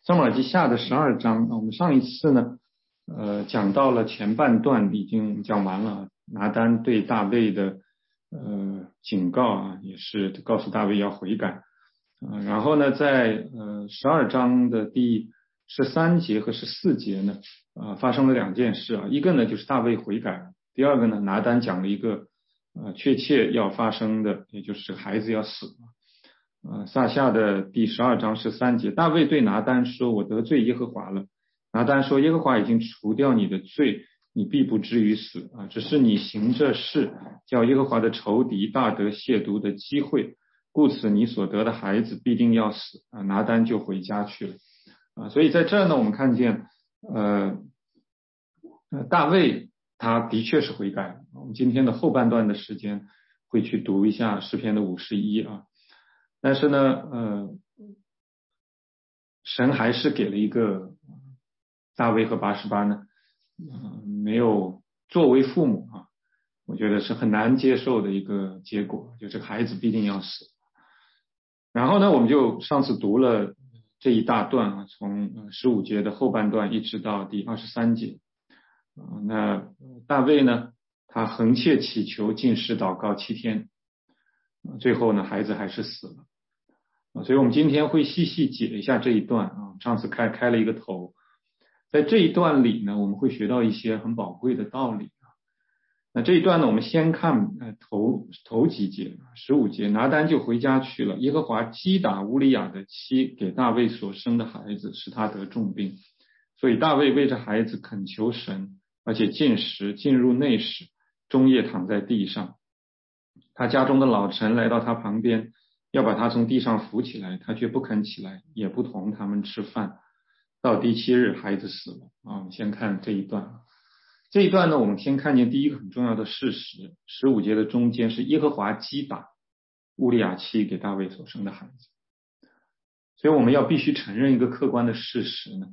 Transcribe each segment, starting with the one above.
撒母耳记下的12章，我们上一次呢，讲到了前半段已经讲完了，拿单对大卫的警告啊，也是告诉大卫要悔改。然后呢，在12章的第13节和14节呢，发生了2件事啊，一个呢就是大卫悔改，第二个呢拿单讲了一个确切要发生的，也就是这个孩子要死了。撒下的第12章13节，大卫对拿单说：“我得罪耶和华了。”拿单说：“耶和华已经除掉你的罪，你必不至于死啊！只是你行这事，叫耶和华的仇敌大得亵渎的机会，故此你所得的孩子必定要死啊！”拿单就回家去了啊。所以在这儿呢，我们看见大卫他的确是悔改了。我们今天的后半段的时间会去读一下诗篇的51啊。但是呢，神还是给了一个大卫和拔示巴呢，没有作为父母啊，我觉得是很难接受的一个结果，就这个孩子必定要死。然后呢，我们就上次读了这一大段啊，从15节的后半段一直到第23节。那大卫呢，他横切祈求禁食祷告7天，最后呢，孩子还是死了。所以我们今天会细细解一下这一段啊，上次开了一个头，在这一段里呢，我们会学到一些很宝贵的道理啊。那这一段呢，我们先看头几节，15节，拿单就回家去了，耶和华击打乌利亚的妻给大卫所生的孩子，使他得重病，所以大卫为这孩子恳求神，而且禁食，进入内室，终夜躺在地上。他家中的老臣来到他旁边，要把他从地上扶起来，他却不肯起来，也不同他们吃饭。到第7日，孩子死了啊。我们先看这一段。这一段呢，我们先看见第一个很重要的事实，15节的中间是耶和华击打乌利亚妻给大卫所生的孩子。所以我们要必须承认一个客观的事实呢，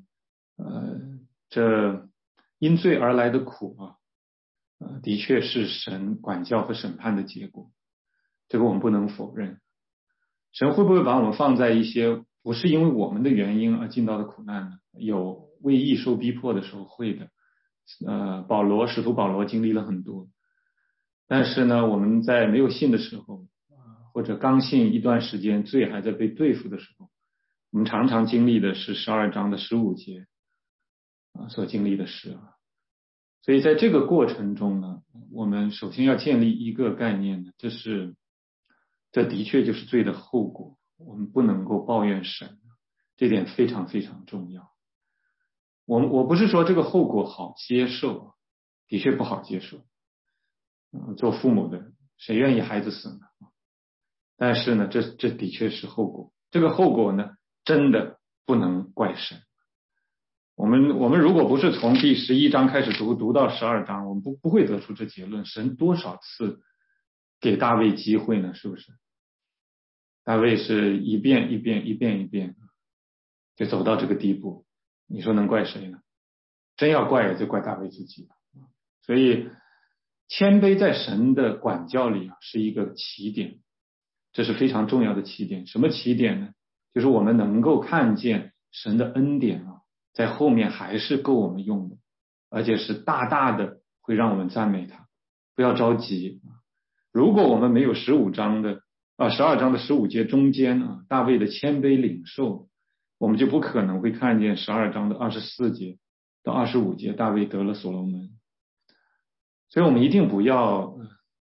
这因罪而来的苦啊，的确是神管教和审判的结果，这个我们不能否认。神会不会把我们放在一些不是因为我们的原因而进到的苦难呢？有为义受逼迫的时候会的。使徒保罗经历了很多，但是呢，我们在没有信的时候，或者刚信一段时间，罪还在被对付的时候，我们常常经历的是12章的15节所经历的事啊。所以在这个过程中呢，我们首先要建立一个概念呢，这的确就是罪的后果，我们不能够抱怨神，这点非常非常重要。我不是说这个后果好接受，的确不好接受。做父母的谁愿意孩子死呢？但是呢，这的确是后果。这个后果呢，真的不能怪神。我们如果不是从第11章开始读到12章，我们不会得出这结论。神多少次给大卫机会呢？是不是？大卫是一遍一遍就走到这个地步，你说能怪谁呢？真要怪也就怪大卫自己。所以谦卑在神的管教里是一个起点，这是非常重要的起点。什么起点呢？就是我们能够看见神的恩典在后面还是够我们用的，而且是大大的会让我们赞美他。不要着急，如果我们没有12章的15节中间大卫的谦卑领受，我们就不可能会看见12章的24节到25节大卫得了所罗门。所以我们一定不要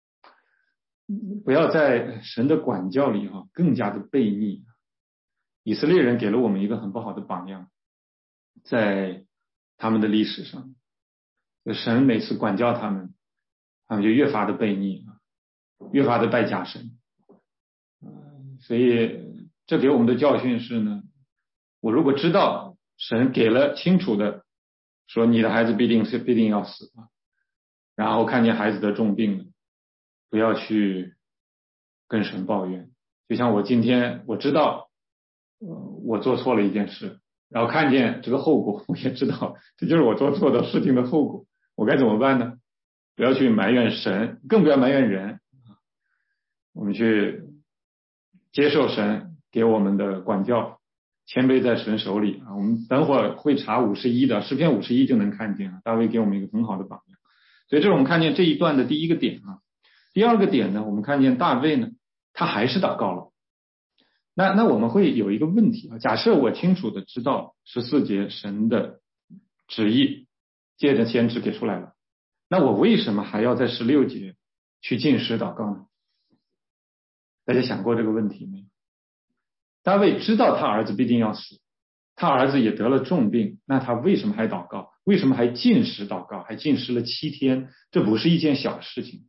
在神的管教里更加的悖逆。以色列人给了我们一个很不好的榜样，在他们的历史上，神每次管教他们就越发的悖逆，越发的拜假神。所以这给我们的教训是呢，我如果知道神给了清楚的说你的孩子必定要死，然后看见孩子得重病了，不要去跟神抱怨。就像我今天我知道我做错了一件事，然后看见这个后果，我也知道这就是我做错的事情的后果，我该怎么办呢？不要去埋怨神，更不要埋怨人，我们去接受神给我们的管教， 谦卑在神手里啊。我们等会儿会查51的诗篇51就能看见啊，大卫给我们一个很好的榜样。所以这是我们看见这一段的第一个点啊。第二个点呢，我们看见大卫呢，他还是祷告了。那我们会有一个问题啊，假设我清楚的知道14节神的旨意，借着先知给出来了，那我为什么还要在16节去禁食祷告呢？大家想过这个问题没有？大卫知道他儿子必定要死，他儿子也得了重病，那他为什么还祷告？为什么还禁食祷告？还禁食了7天，这不是一件小事情。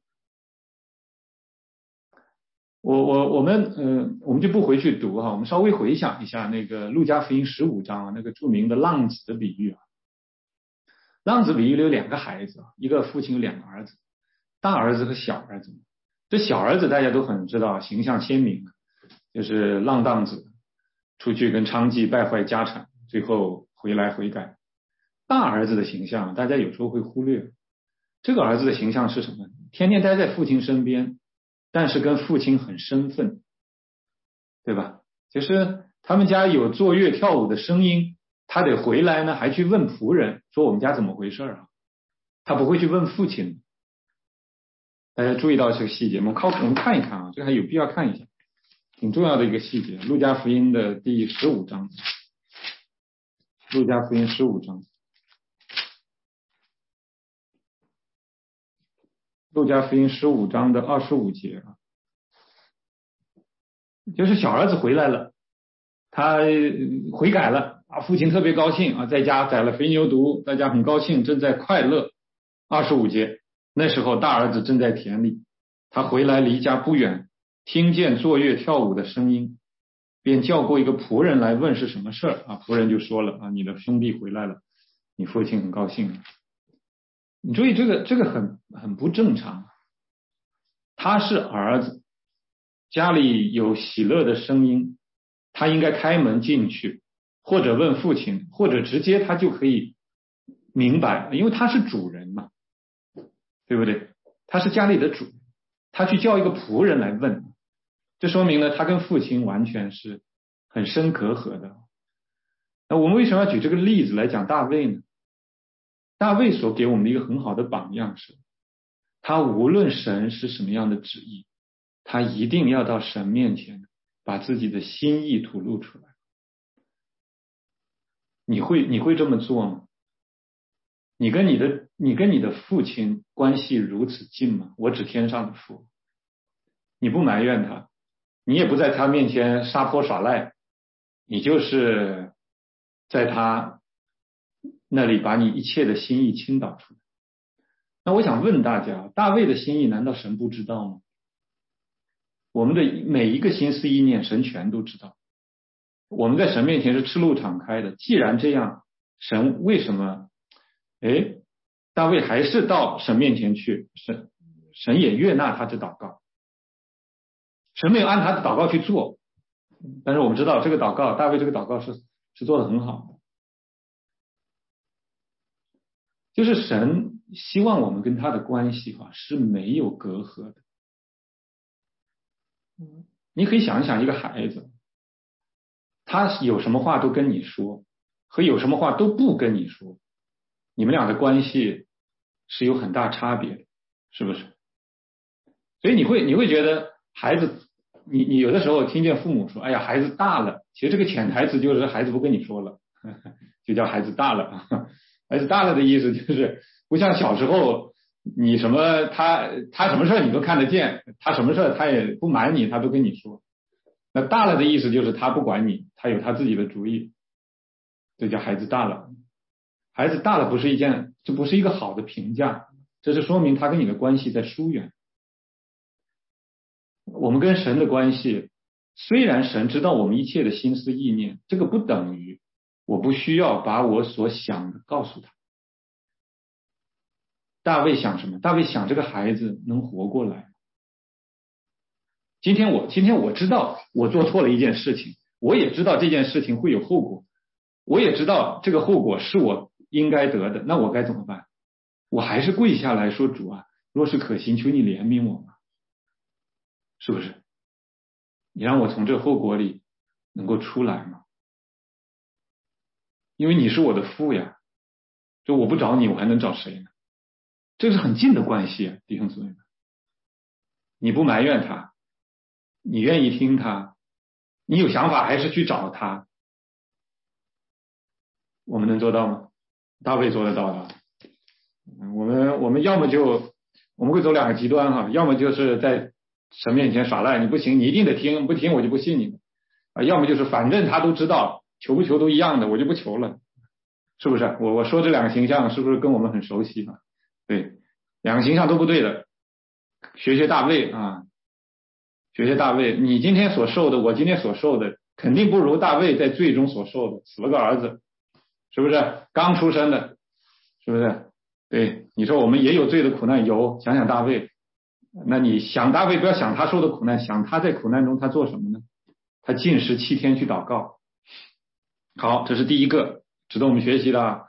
我们就不回去读哈，我们稍微回想一下那个路加福音15章啊，那个著名的浪子的比喻啊。浪子比喻里有2个孩子，一个父亲有2个儿子，大儿子和小儿子。这小儿子大家都很知道，形象鲜明，就是浪荡子，出去跟娼妓败坏家产，最后回来悔改。大儿子的形象大家有时候会忽略，这个儿子的形象是什么？天天待在父亲身边，但是跟父亲很生分，对吧？就是他们家有坐乐跳舞的声音，他得回来呢，还去问仆人说我们家怎么回事啊？他不会去问父亲。大家注意到这个细节吗？我们看一看啊，这个还有必要看一下，挺重要的一个细节。路加福音的第15章，路加福音15章，路加福音15章的25节啊，就是小儿子回来了，他悔改了啊，父亲特别高兴啊，在家宰了肥牛犊，大家很高兴，正在快乐。25节，那时候大儿子正在田里，他回来离家不远，听见坐乐跳舞的声音，便叫过一个仆人来问是什么事儿啊。仆人就说了啊，你的兄弟回来了，你父亲很高兴。你注意这个很不正常，他是儿子，家里有喜乐的声音，他应该开门进去，或者问父亲，或者直接他就可以明白，因为他是主人嘛，对不对？他是家里的主人，他去叫一个仆人来问，这说明呢，他跟父亲完全是很深隔阂的。那我们为什么要举这个例子来讲大卫呢？大卫所给我们的一个很好的榜样是，他无论神是什么样的旨意，他一定要到神面前把自己的心意吐露出来。你会这么做吗？你跟你的父亲关系如此近吗？我指天上的父，你不埋怨他，你也不在他面前撒泼耍赖，你就是在他那里把你一切的心意倾倒出来。那我想问大家，大卫的心意难道神不知道吗？我们的每一个心思意念，神全都知道。我们在神面前是赤露敞开的。既然这样，神为什么？大卫还是到神面前去，神也悦纳他的祷告。神没有按他的祷告去做，但是我们知道这个祷告，大卫这个祷告是做得很好的。就是神希望我们跟他的关系是没有隔阂的。你可以想一想一个孩子，他有什么话都跟你说，和有什么话都不跟你说，你们俩的关系是有很大差别的，是不是？所以你会觉得孩子，你有的时候听见父母说，哎呀，孩子大了，其实这个潜台词就是孩子不跟你说了，就叫孩子大了。孩子大了的意思就是不像小时候，你什么他什么事你都看得见，他什么事他也不瞒你，他都跟你说。那大了的意思就是他不管你，他有他自己的主意，这叫孩子大了。孩子大了这不是一个好的评价，这是说明他跟你的关系在疏远。我们跟神的关系，虽然神知道我们一切的心思意念，这个不等于我不需要把我所想的告诉他。大卫想什么？大卫想这个孩子能活过来。今天我知道我做错了一件事情，我也知道这件事情会有后果，我也知道这个后果是我应该得的，那我该怎么办？我还是跪下来说，主啊，若是可行，求你怜悯我吧，是不是？你让我从这后果里能够出来吗？ 因为你是我的父呀，就我不找你，我还能找谁呢？这是很近的关系啊，弟兄姊妹们。你不埋怨他，你愿意听他，你有想法还是去找他，我们能做到吗？大卫做得到的。我们要么就我们会走两个极端哈，要么就是在神面前耍赖，你不行，你一定得听，不听我就不信你啊。要么就是反正他都知道，求不求都一样的，我就不求了，是不是？我说这两个形象是不是跟我们很熟悉啊？对，两个形象都不对的，学大卫啊，学大卫，你今天所受的，我今天所受的，肯定不如大卫在罪中所受的，死了个儿子，是不是？刚出生的，是不是？对，你说我们也有罪的苦难，有，想想大卫，那你想大卫，不要想他受的苦难，想他在苦难中他做什么呢？他禁食7天去祷告。好，这是第一个值得我们学习的。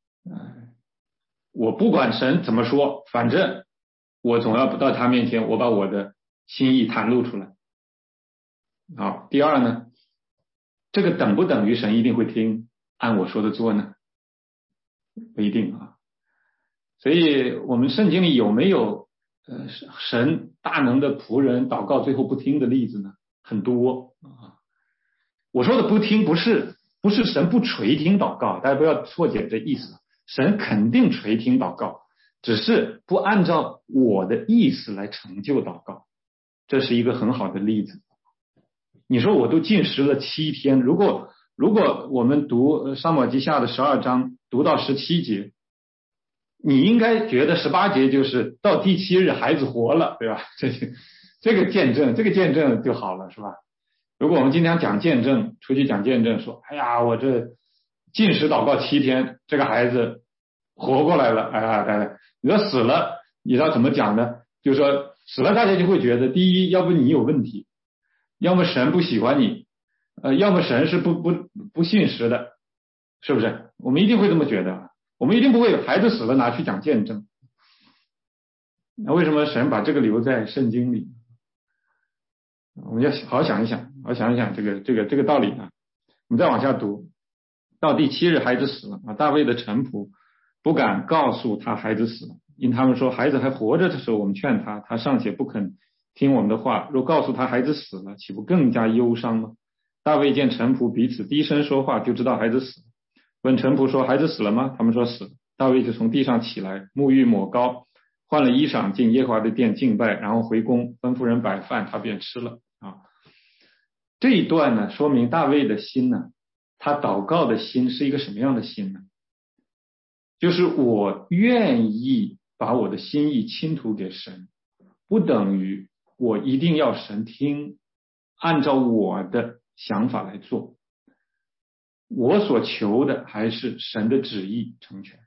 我不管神怎么说，反正我总要到他面前，我把我的心意袒露出来。好，第二呢，这个等不等于神一定会听，按我说的做呢？不一定啊。所以我们圣经里有没有神大能的仆人祷告最后不听的例子呢？很多啊。我说的不听不是神不垂听祷告，大家不要错解这意思。神肯定垂听祷告，只是不按照我的意思来成就祷告。这是一个很好的例子。你说我都禁食了7天，如果我们读撒母耳记下的12章读到17节，你应该觉得18节就是到第7日孩子活了，对吧？这个见证就好了，是吧？如果我们今天讲见证，出去讲见证，说哎呀我这禁食祷告7天，这个孩子活过来了，哎，你说死了，你知道怎么讲呢？就是说死了，大家就会觉得，第一，要不你有问题，要么神不喜欢你，要么神是不信实的，是不是？我们一定会这么觉得，我们一定不会孩子死了拿去讲见证。那为什么神把这个留在圣经里？我们要好好想一想，这个道理啊。我们再往下读，到第7日孩子死了啊，大卫的臣仆不敢告诉他孩子死了，因他们说孩子还活着的时候，我们劝他，他尚且不肯听我们的话，若告诉他孩子死了，岂不更加忧伤吗？大卫见臣仆彼此低声说话，就知道孩子死了，问臣仆说孩子死了吗？他们说死了。大卫就从地上起来，沐浴抹膏，换了衣裳，进耶和华的殿敬拜，然后回宫，吩咐人摆饭，他便吃了啊。这一段呢，说明大卫的心呢，他祷告的心是一个什么样的心呢？就是我愿意把我的心意倾吐给神，不等于我一定要神听，按照我的想法来做。我所求的还是神的旨意成全，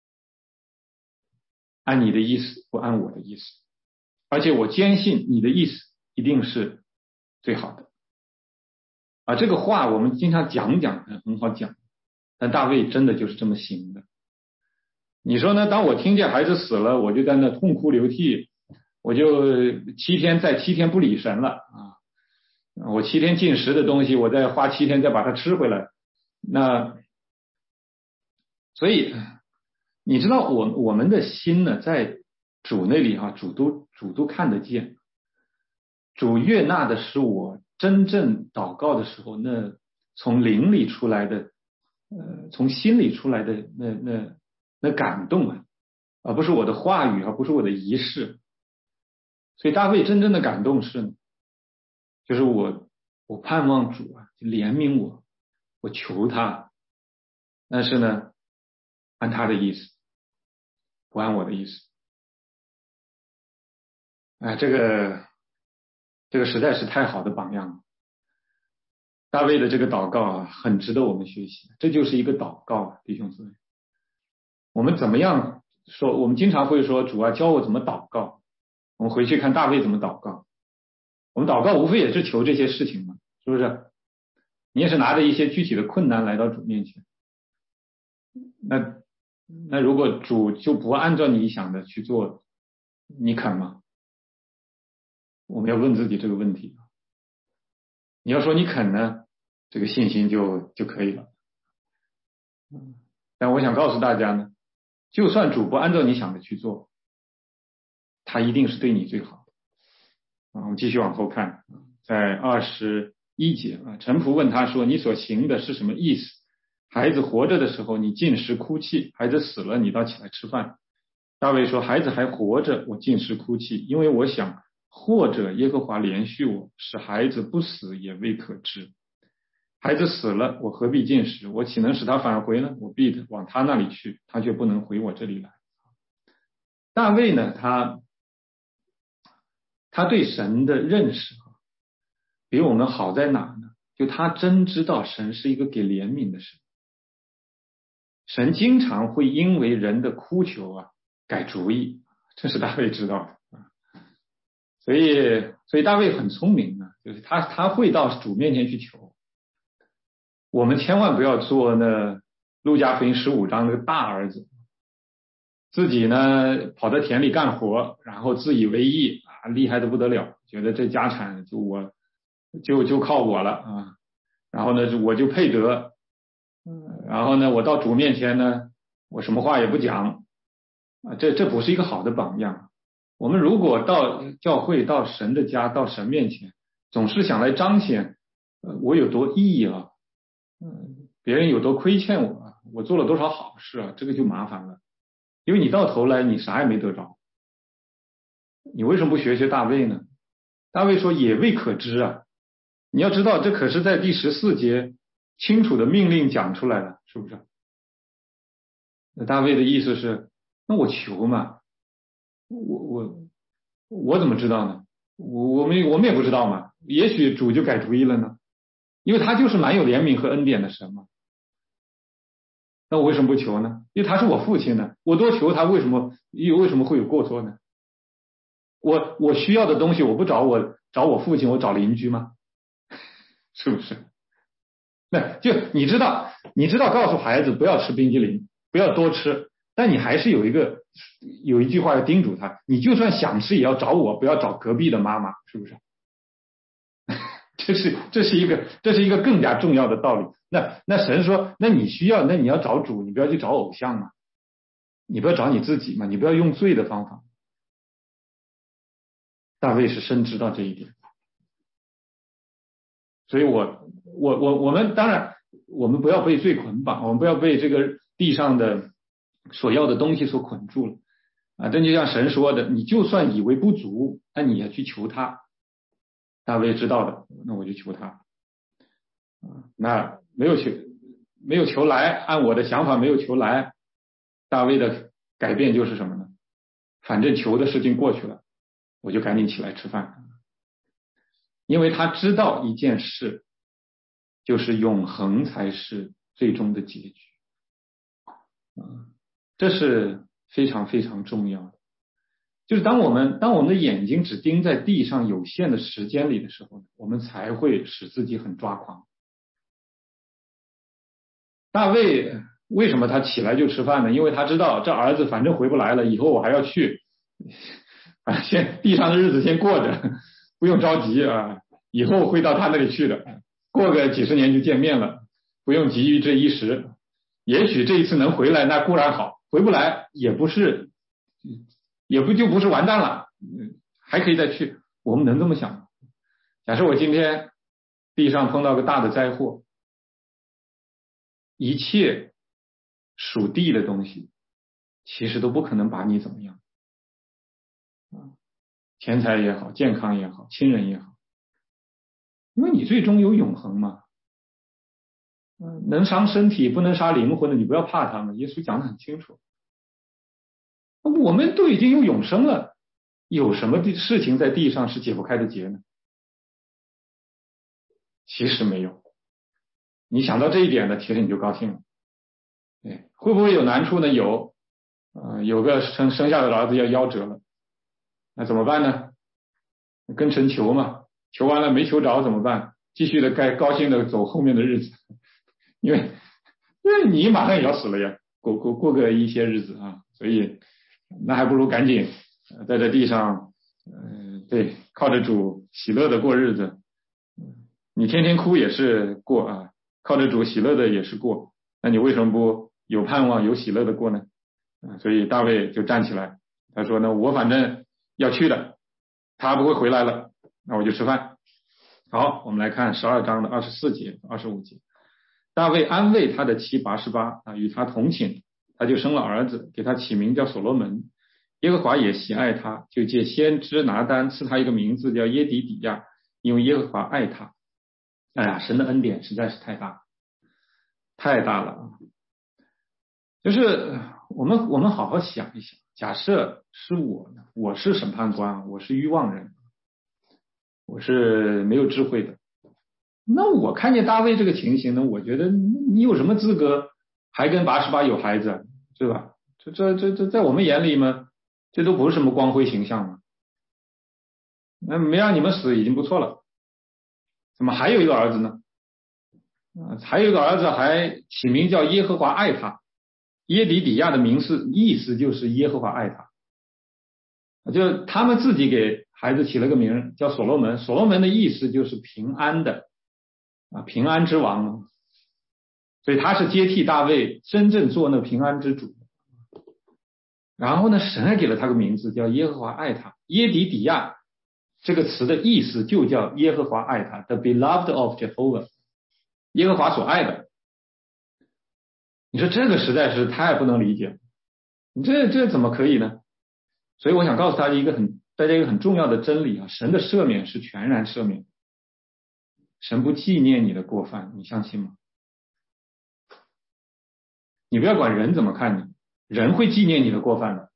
按你的意思，不按我的意思。而且我坚信你的意思一定是最好的。这个话我们经常讲很好讲，但大卫真的就是这么行的。你说呢？当我听见孩子死了，我就在那痛哭流涕，我就7天不理神了啊！我7天禁食的东西，我再花7天再把它吃回来。那所以你知道我们的心呢，在主那里主都看得见，主悦纳的是我真正祷告的时候，那从灵里出来的，从心里出来的那感动啊，而不是我的话语，而不是我的仪式。所以大卫真正的感动是，就是我盼望主怜悯我，我求他，但是呢，按他的意思，不按我的意思。这个实在是太好的榜样了。大卫的这个祷告很值得我们学习，这就是一个祷告，弟兄姊妹。我们怎么样说？我们经常会说，主教我怎么祷告。我们回去看大卫怎么祷告。我们祷告无非也是求这些事情嘛，是不是？你也是拿着一些具体的困难来到主面前。那如果主就不按照你想的去做，你肯吗？我们要问自己这个问题。你要说你肯呢，这个信心就可以了。 但我想告诉大家呢，就算主不按照你想的去做，他一定是对你最好的。我们继续往后看，在21节臣仆问他说，你所行的是什么意思？孩子活着的时候你禁食哭泣，孩子死了你倒起来吃饭。大卫说，孩子还活着我禁食哭泣，因为我想或者耶和华怜恤我，使孩子不死也未可知。孩子死了我何必禁食？我岂能使他返回呢？我必往他那里去，他却不能回我这里来。大卫呢，他对神的认识比我们好在哪呢？就他真知道神是一个给怜悯的神，神经常会因为人的哭求改主意，这是大卫知道的。所以大卫很聪明就是他会到主面前去求。我们千万不要做那路加福音15章那个大儿子，自己呢跑到田里干活，然后自以为意厉害的不得了，觉得这家产就靠我了然后呢我就配得，然后呢我到主面前呢我什么话也不讲这不是一个好的榜样。我们如果到教会到神的家到神面前总是想来彰显我有多义别人有多亏欠我做了多少好事这个就麻烦了，因为你到头来你啥也没得着。你为什么不学学大卫呢？大卫说也未可知你要知道这可是在第14节清楚的命令讲出来了，是不是？那大卫的意思是，那我求嘛，我怎么知道呢？我们也不知道嘛，也许主就改主意了呢，因为他就是蛮有怜悯和恩典的神嘛。那我为什么不求呢？因为他是我父亲呢，我多求他为什么会有过错呢？我需要的东西我不找我父亲，我找邻居吗？是不是？那就你知道告诉孩子不要吃冰激凌，不要多吃，但你还是有一句话要叮嘱他，你就算想吃也要找我，不要找隔壁的妈妈，是不是？这是一个更加重要的道理。那神说，那你要找主，你不要去找偶像嘛，你不要找你自己嘛，你不要用罪的方法。大卫是深知道这一点，所以我们当然我们不要被罪捆绑，我们不要被这个地上的所要的东西所捆住了这就像神说的，你就算以为不足，那你也去求他。大卫知道的，那我就求他那没有求来，按我的想法没有求来，大卫的改变就是什么呢？反正求的事情过去了，我就赶紧起来吃饭。因为他知道一件事，就是永恒才是最终的结局这是非常非常重要的。就是当我们的眼睛只盯在地上有限的时间里的时候，我们才会使自己很抓狂。大卫为什么他起来就吃饭呢？因为他知道这儿子反正回不来了，以后我还要去先地上的日子先过着，不用着急以后会到他那里去的，过个几十年就见面了，不用急于这一时。也许这一次能回来那固然好，回不来也不是完蛋了还可以再去。我们能这么想吗？假设我今天地上碰到个大的灾祸，一切属地的东西其实都不可能把你怎么样钱财也好，健康也好，亲人也好，因为你最终有永恒嘛能伤身体不能杀灵魂的，你不要怕他们，耶稣讲得很清楚。我们都已经有永生了，有什么事情在地上是解不开的结呢？其实没有。你想到这一点呢，其实你就高兴了。会不会有难处呢？有个生下的儿子要夭折了，那怎么办呢？跟神求嘛，求完了没求着怎么办？继续的该高兴的走后面的日子，因为你马上也要死了呀，过个一些日子所以那还不如赶紧在这地上对，靠着主喜乐的过日子。你天天哭也是过靠着主喜乐的也是过， 那你为什么不有盼望有喜乐的过呢？所以大卫就站起来，他说呢，我反正要去的，他不会回来了，那我就吃饭。好，我们来看12章的24节、25节。大卫安慰他的妻拔示巴与他同寝，他就生了儿子，给他起名叫所罗门。耶和华也喜爱他，就借先知拿单赐他一个名字叫耶底底亚，因为耶和华爱他。哎呀，神的恩典实在是太大了啊！就是我们好好想一想，假设是我呢，我是审判官，我是愚妄人，我是没有智慧的，那我看见大卫这个情形呢，我觉得你有什么资格还跟拔示巴有孩子，对吧？这在我们眼里嘛，这都不是什么光辉形象嘛。那没让你们死已经不错了，怎么还有一个儿子呢？还有一个儿子还起名叫耶和华爱他，耶底底亚的名字意思就是耶和华爱他，就他们自己给孩子起了个名叫所罗门，所罗门的意思就是平安的平安之王，所以他是接替大卫真正做那平安之主。然后呢，神还给了他个名字叫耶和华爱他，耶底底亚这个词的意思就叫耶和华爱他 ，the beloved of Jehovah， 耶和华所爱的。你说这个实在是太不能理解，这怎么可以呢？所以我想告诉大家一个很重要的真理啊，神的赦免是全然赦免，神不纪念你的过犯，你相信吗？你不要管人怎么看你，人会纪念你的过犯的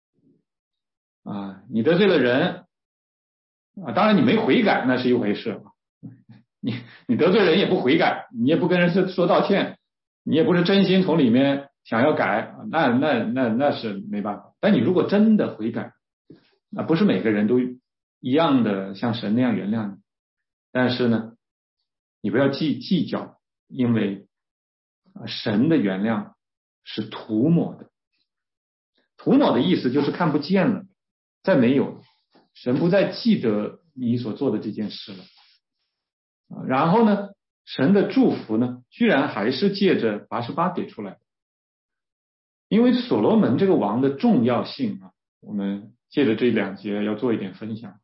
你得罪了人当然你没悔改那是一回事，你得罪人也不悔改，你也不跟人说道歉，你也不是真心从里面想要改，那是没办法。但你如果真的悔改，那不是每个人都一样的像神那样原谅你，但是呢，你不要计较，因为神的原谅是涂抹的，涂抹的意思就是看不见了，再没有，神不再记得你所做的这件事了。然后呢，神的祝福呢，居然还是借着拔示巴给出来的。因为所罗门这个王的重要性我们借着这2节要做一点分享。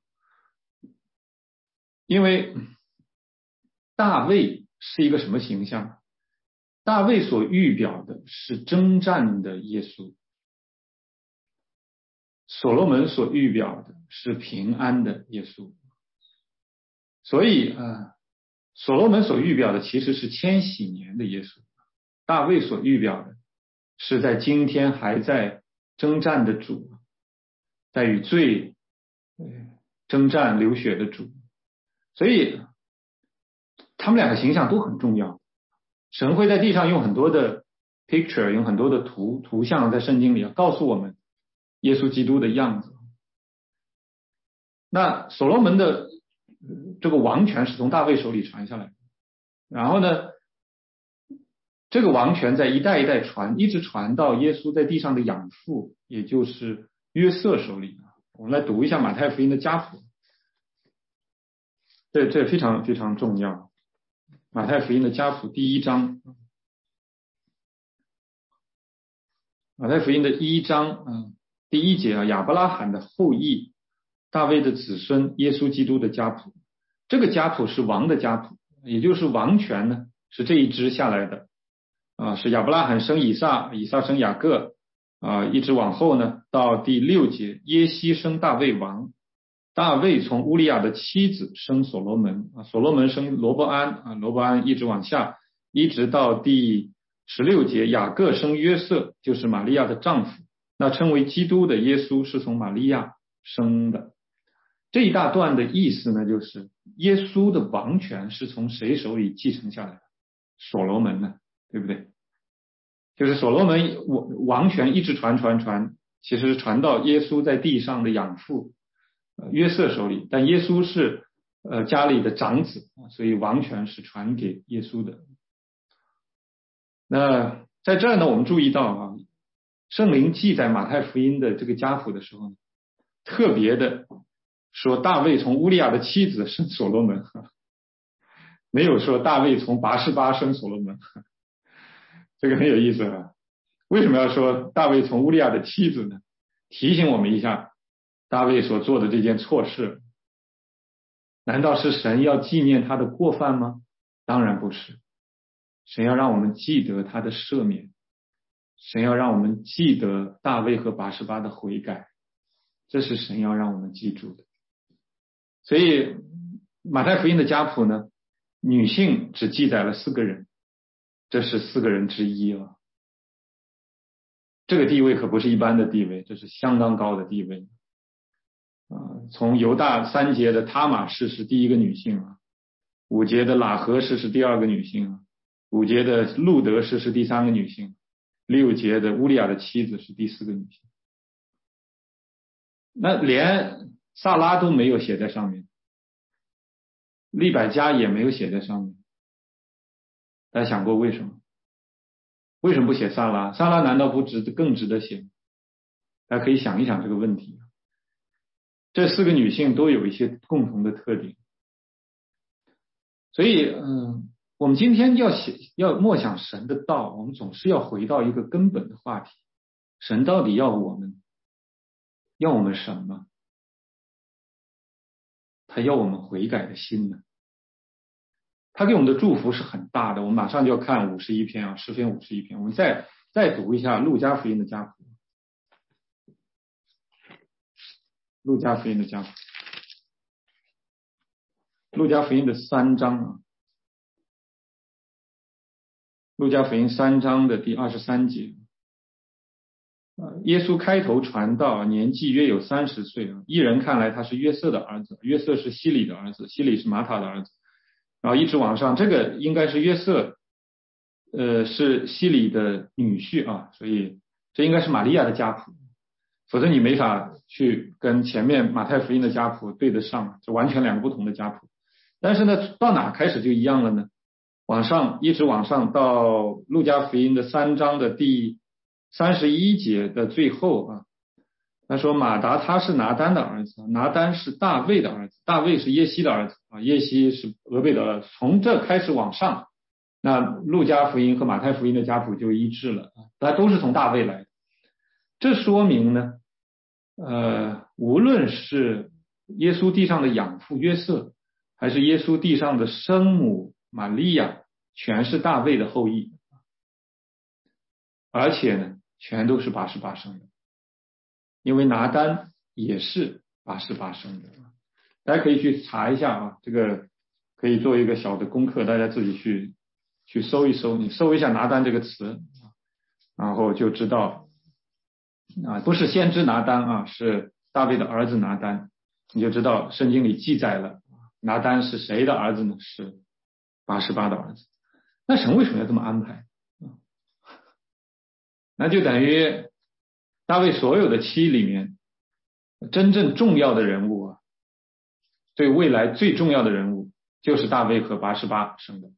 因为大卫是一个什么形象？大卫所预表的是征战的耶稣，所罗门所预表的是平安的耶稣。所以所罗门所预表的其实是千禧年的耶稣，大卫所预表的是在今天还在征战的主，在与罪征战流血的主。所以他们2个形象都很重要。神会在地上用很多的 picture， 用很多的图像在圣经里告诉我们耶稣基督的样子。那所罗门的这个王权是从大卫手里传下来的，然后呢，这个王权在一代一代传，一直传到耶稣在地上的养父，也就是约瑟手里。我们来读一下马太福音的家谱，这非常非常重要。马太福音的家谱第1章，马太福音的1章第1节亚伯拉罕的后裔，大卫的子孙，耶稣基督的家谱。这个家谱是王的家谱，也就是王权呢是这一支下来的是亚伯拉罕生以撒，以撒生雅各一直往后呢到第6节，耶西生大卫王，大卫从乌利亚的妻子生所罗门所罗门生罗伯安罗伯安一直往下，一直到第16节，雅各生约瑟，就是玛利亚的丈夫，那称为基督的耶稣是从玛利亚生的。这一大段的意思呢，就是耶稣的王权是从谁手里继承下来的？所罗门呢，对不对？就是所罗门王权一直传，其实传到耶稣在地上的养父约瑟手里，但耶稣是家里的长子，所以王权是传给耶稣的。那在这儿呢，我们注意到圣灵记载马太福音的这个家谱的时候呢，特别的说大卫从乌利亚的妻子生所罗门，没有说大卫从拔示巴生所罗门。 这个很有意思啊。为什么要说大卫从乌利亚的妻子呢？提醒我们一下，大卫所做的这件错事，难道是神要纪念他的过犯吗？当然不是，神要让我们记得他的赦免，神要让我们记得大卫和拔示巴的悔改，这是神要让我们记住的。所以马太福音的家谱呢，女性只记载了4个人，这是4个人之一啊。这个地位可不是一般的地位，这是相当高的地位。从犹大3节的他玛氏是第一个女性啊，5节的喇合氏是第2个女性啊，5节的路德氏是第3个女性，6节的乌利亚的妻子是第4个女性。那连萨拉都没有写在上面，利百加也没有写在上面。大家想过为什么？为什么不写萨拉？萨拉难道不更值得写？大家可以想一想这个问题。这4个女性都有一些共同的特点，所以我们今天要默想神的道，我们总是要回到一个根本的话题：神到底要我们什么？他要我们悔改的心呢？他给我们的祝福是很大的。我们马上就要看51篇啊，诗篇51篇。我们再读一下路加福音的家谱。路加福音的家谱，路加福音的3章啊，路加福音3章的第23节。耶稣开头传道，年纪约有30岁啊。一人看来他是约瑟的儿子，约瑟是希里的儿子，希里是马塔的儿子，然后一直往上，这个应该是约瑟，是希里的女婿啊，所以这应该是玛利亚的家谱，否则你没法去跟前面马太福音的家谱对得上，这完全2个不同的家谱。但是呢，到哪开始就一样了呢？往上一直往上到路加福音的3章的第31节的最后啊，他说马达他是拿单的儿子，拿单是大卫的儿子，大卫是耶西的儿子啊，耶西是俄贝的儿子。从这开始往上，那路加福音和马太福音的家谱就一致了啊，大家都是从大卫来的。这说明呢，无论是耶稣地上的养父约瑟，还是耶稣地上的生母玛利亚，全是大卫的后裔，而且呢，全都是拔示巴生的，因为拿单也是拔示巴生的。大家可以去查一下啊，这个可以做一个小的功课，大家自己去搜一搜，你搜一下拿单这个词，然后就知道啊，不是先知拿单啊，是大卫的儿子拿单，你就知道圣经里记载了拿单是谁的儿子呢？是拔示巴的儿子。那神为什么要这么安排？那就等于大卫所有的妻里面，真正重要的人物啊，对未来最重要的人物就是大卫和拔示巴生的。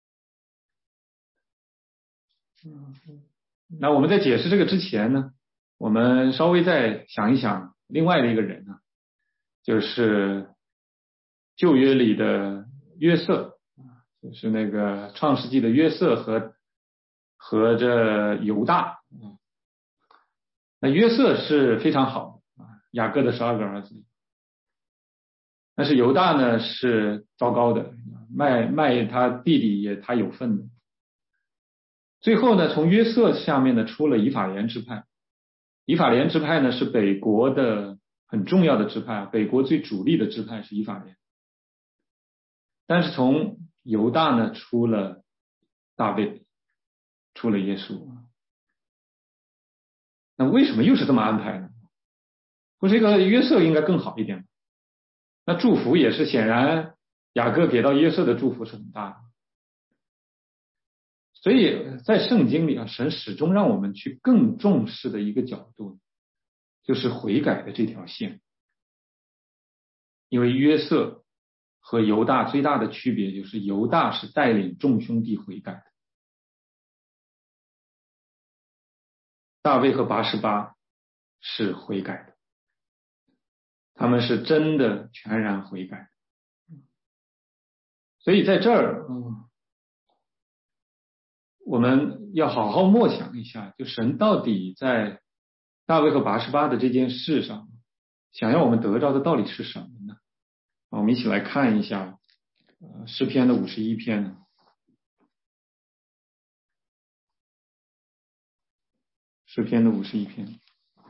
那我们在解释这个之前呢，我们稍微再想一想另外的一个人呢，就是旧约里的约瑟，就是那个创世纪的约瑟和这犹大。那约瑟是非常好啊，雅各的12个儿子，但是犹大呢是糟糕的，卖他弟弟也他有份的。最后呢，从约瑟下面呢出了以法莲支派，以法莲支派呢是北国的很重要的支派，北国最主力的支派是以法莲。但是从犹大呢出了大卫，出了耶稣。那为什么又是这么安排呢？不是一个约瑟应该更好一点吗？那祝福也是显然雅各给到约瑟的祝福是很大的。所以在圣经里啊，神始终让我们去更重视的一个角度，就是悔改的这条线。因为约瑟和犹大最大的区别就是犹大是带领众兄弟悔改的，大卫和拔示巴是悔改的，他们是真的全然悔改。所以在这儿我们要好好默想一下，就神到底在大卫和拔示巴的这件事上，想要我们得到的到底是什么呢？我们一起来看一下诗篇的51篇呢。诗篇的51篇。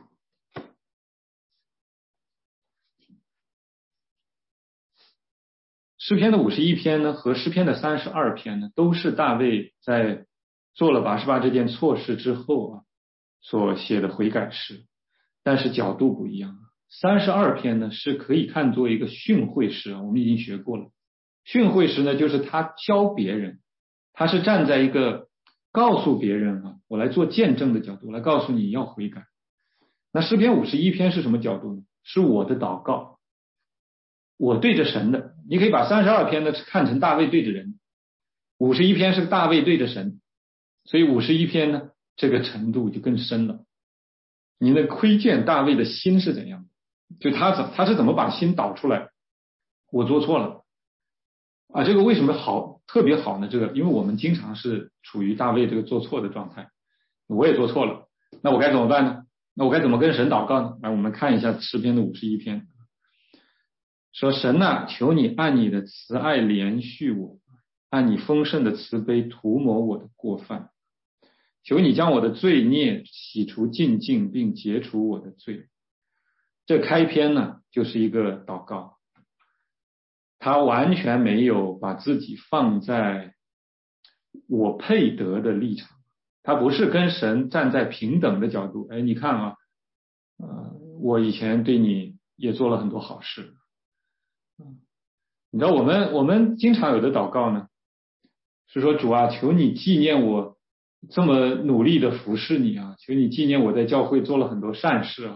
诗篇的51篇呢，和诗篇的32篇呢，都是大卫在做了拔示巴这件错事之后所写的悔改诗，但是角度不一样。32篇呢是可以看作一个训诲诗，我们已经学过了。训诲诗呢，就是他教别人，他是站在一个告诉别人我来做见证的角度，来告诉你要悔改。那诗篇51篇是什么角度呢？是我的祷告，我对着神的。你可以把32篇呢看成大卫对着人，51篇是大卫对着神，所以51篇呢这个程度就更深了。你能窥见大卫的心是怎样的，就他是怎么把心导出来，我做错了这个为什么特别好呢？这个因为我们经常是处于大卫这个做错的状态，我也做错了，那我该怎么办呢？那我该怎么跟神祷告呢？来，我们看一下诗篇的51篇，说神求你按你的慈爱怜恤我，按你丰盛的慈悲涂抹我的过犯，求你将我的罪孽洗除净尽，并解除我的罪。这开篇呢就是一个祷告，他完全没有把自己放在我配得的立场，他不是跟神站在平等的角度。你看我以前对你也做了很多好事。你知道我们经常有的祷告呢，是说主求你纪念我这么努力的服侍你求你纪念我在教会做了很多善事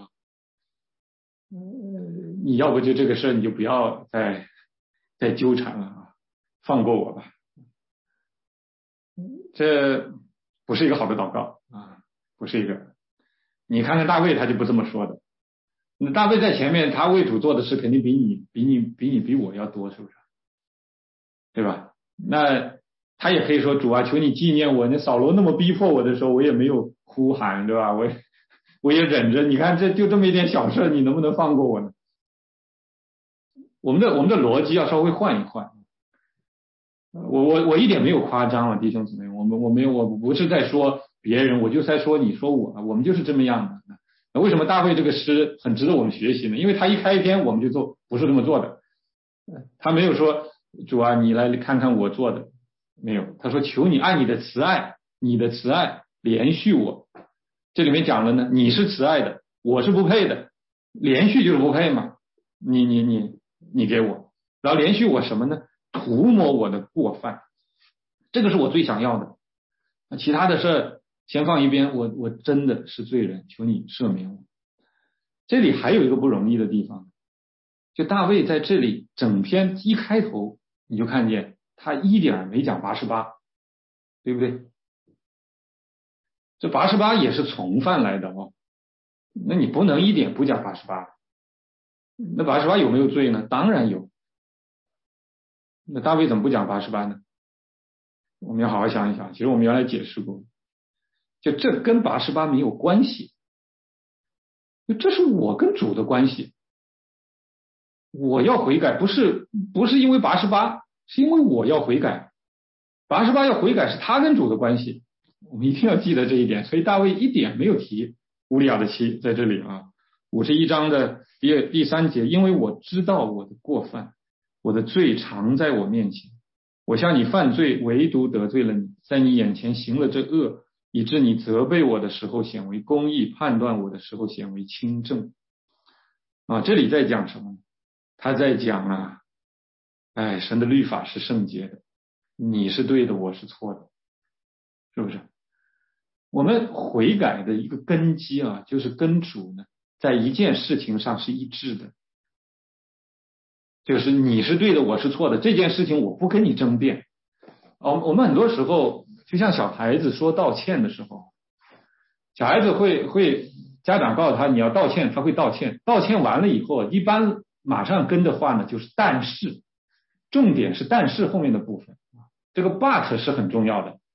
你要不就这个事你就不要再纠缠了放过我吧。这不是一个好的祷告不是一个。你看看大卫他就不这么说的。那大卫在前面他为主做的事肯定比我要多，是不是？对吧？那他也可以说主求你纪念我，那扫罗那么逼迫我的时候我也没有呼喊，对吧？我也忍着，你看就这么一点小事你能不能放过我呢？我们的逻辑要稍微换一换。我一点没有夸张弟兄姊妹，我不是在说别人，我就在说你说我们就是这么样的。那为什么大卫这个诗很值得我们学习呢？因为他一开篇我们就做，不是这么做的。他没有说主你来看看我做的，没有。他说求你按你的慈爱连续我。这里面讲了呢，你是慈爱的，我是不配的，连续就是不配嘛。你给我，然后连续我什么呢？涂抹我的过犯，这个是我最想要的。其他的事先放一边，我真的是罪人，求你赦免我。这里还有一个不容易的地方，就大卫在这里整篇一开头你就看见他一点没讲拔示巴，对不对？这拔示巴也是从犯来的那你不能一点不讲拔示巴。那拔示巴有没有罪呢？当然有。那大卫怎么不讲拔示巴呢？我们要好好想一想。其实我们原来解释过，就这跟拔示巴没有关系，这是我跟主的关系。我要悔改，不是因为拔示巴，是因为我要悔改。拔示巴要悔改是他跟主的关系，我们一定要记得这一点。所以大卫一点没有提乌利亚的妻在这里51章的第3节，因为我知道我的过犯，我的罪常在我面前，我向你犯罪，唯独得罪了你，在你眼前行了这恶，以致你责备我的时候显为公义，判断我的时候显为清正。这里在讲什么？他在讲神的律法是圣洁的，你是对的，我是错的，是不是？我们悔改的一个根基就是跟主呢在一件事情上是一致的，就是你是对的，我是错的，这件事情我不跟你争辩。我们很多时候就像小孩子说道歉的时候，小孩子会家长告诉他你要道歉，他会道歉，道歉完了以后一般马上跟的话呢就是但是，重点是但是后面的部分，这个 but 是很重要的。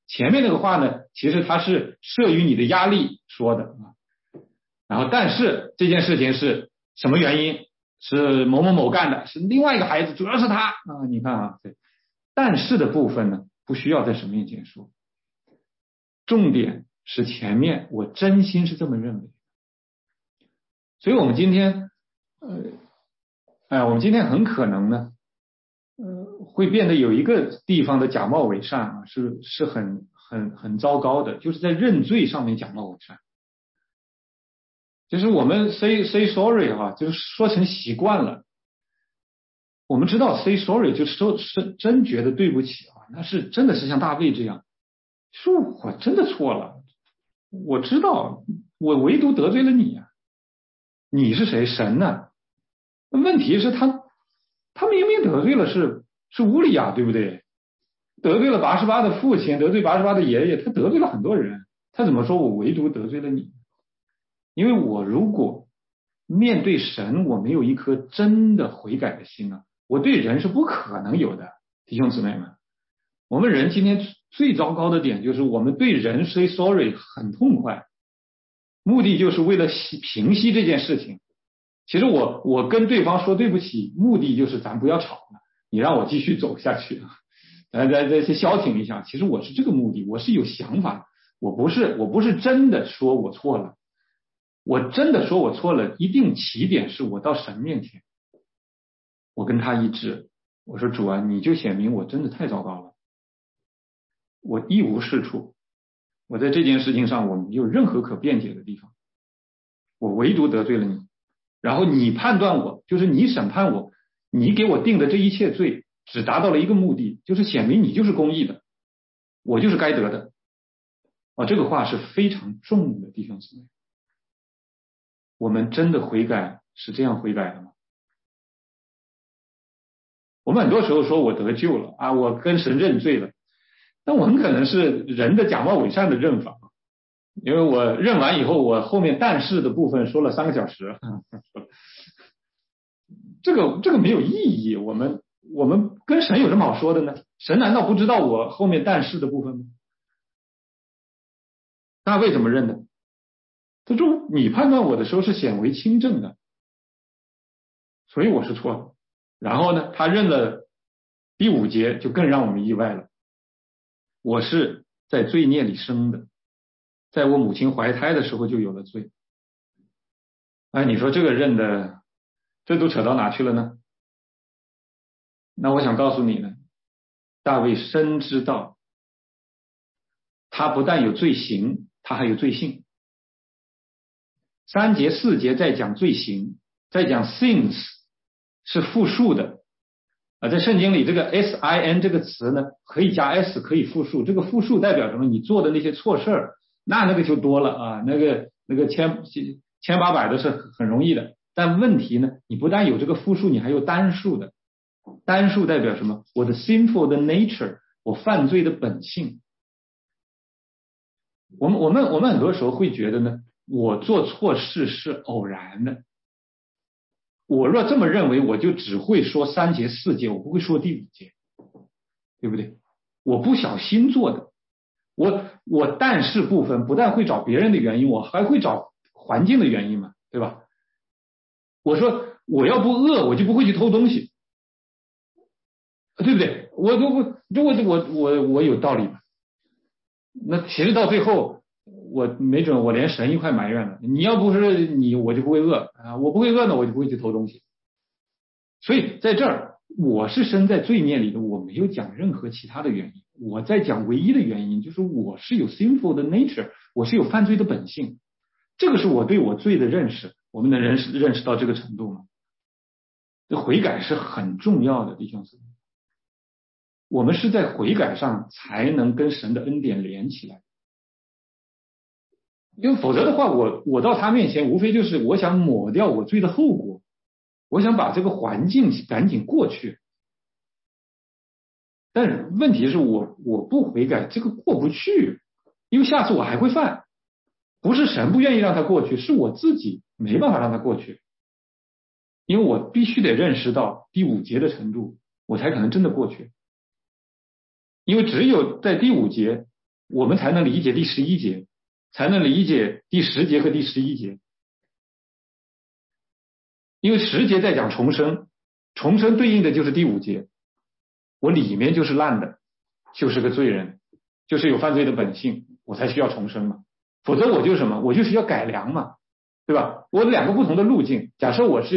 前面那个话呢，其实它是慑于你的压力说的啊。然后但是这件事情是什么原因？是某某某干的，是另外一个孩子，主要是他啊。你看啊，对，但是的部分呢，不需要在神面前说，重点是前面我真心是这么认为。所以我们今天我们今天很可能呢会变得有一个地方的假冒伪善啊，是很糟糕的，就是在认罪上面假冒伪善。就是我们 say sorry 哈，就是说成习惯了。我们知道 say sorry 就是说是真觉得对不起啊，那是真的是像大卫这样，说我真的错了，我知道我唯独得罪了你啊，你是谁？神呢？问题是他明明得罪了是乌利亚，对不对？得罪了拔示巴的父亲，得罪拔示巴的爷爷，他得罪了很多人，他怎么说我唯独得罪了你？因为我如果面对神，我没有一颗真的悔改的心啊，我对人是不可能有的。弟兄姊妹们，我们人今天最糟糕的点就是我们对人 say sorry 很痛快，目的就是为了平息这件事情。其实我跟对方说对不起，目的就是咱不要吵了，你让我继续走下去，再消停一下。其实我是这个目的，我是有想法，我不是真的说我错了。我真的说我错了，一定起点是我到神面前，我跟他一致，我说主啊，你就显明我真的太糟糕了，我一无是处，我在这件事情上我没有任何可辩解的地方，我唯独得罪了你，然后你判断我，就是你审判我，你给我定的这一切罪只达到了一个目的，就是显明你就是公义的，我就是该得的。这个话是非常重的，弟兄姊妹。我们真的悔改是这样悔改的吗？我们很多时候说我得救了啊，我跟神认罪了，但我很可能是人的假冒伪善的认法，因为我认完以后，我后面但是的部分说了3个小时，这个没有意义。我们跟神有什么好说的呢？神难道不知道我后面但是的部分吗？大卫怎么认的？他说你判断我的时候是显为轻正的，所以我是错的。然后呢，他认了第5节，就更让我们意外了。我是在罪孽里生的，在我母亲怀胎的时候就有了罪。你说这个认的，这都扯到哪去了呢？那我想告诉你呢，大卫深知道，他不但有罪行，他还有罪性。3节4节在讲罪行，在讲 sins 是复数的。在圣经里这个 sin 这个词呢，可以加 s 可以复数，这个复数代表什么？你做的那些错事儿，那个就多了啊，那个千八百的是很容易的。但问题呢，你不但有这个复数，你还有单数的。单数代表什么？我的 sinful 的 nature， 我犯罪的本性。我们很多时候会觉得呢，我做错事是偶然的。我若这么认为，我就只会说3节4节，我不会说第5节，对不对？我不小心做的。我但是部分不但会找别人的原因，我还会找环境的原因嘛，对吧？我说我要不饿，我就不会去偷东西，对不对？我有道理吧？那其实到最后，我没准我连神一块埋怨了。你要不是你，我就不会饿啊！我不会饿呢，我就不会去偷东西。所以在这儿，我是身在罪孽里的，我没有讲任何其他的原因，我在讲唯一的原因，就是我是有 sinful 的 nature， 我是有犯罪的本性。这个是我对我罪的认识。我们能认识到这个程度吗？这悔改是很重要的，弟兄姊妹。我们是在悔改上才能跟神的恩典连起来，因为否则的话，我到他面前，无非就是我想抹掉我罪的后果，我想把这个环境赶紧过去。但是问题是我不悔改，这个过不去，因为下次我还会犯。不是神不愿意让他过去，是我自己没办法让他过去，因为我必须得认识到第5节的程度，我才可能真的过去。因为只有在第5节， 我们才能理解第11节，才能理解第10节和第11节。因为10节在讲重生，重生对应的就是第5节，我里面就是烂的，就是个罪人，就是有犯罪的本性，我才需要重生嘛。否则我就是什么？我就是要改良嘛，对吧？我2个不同的路径。假设我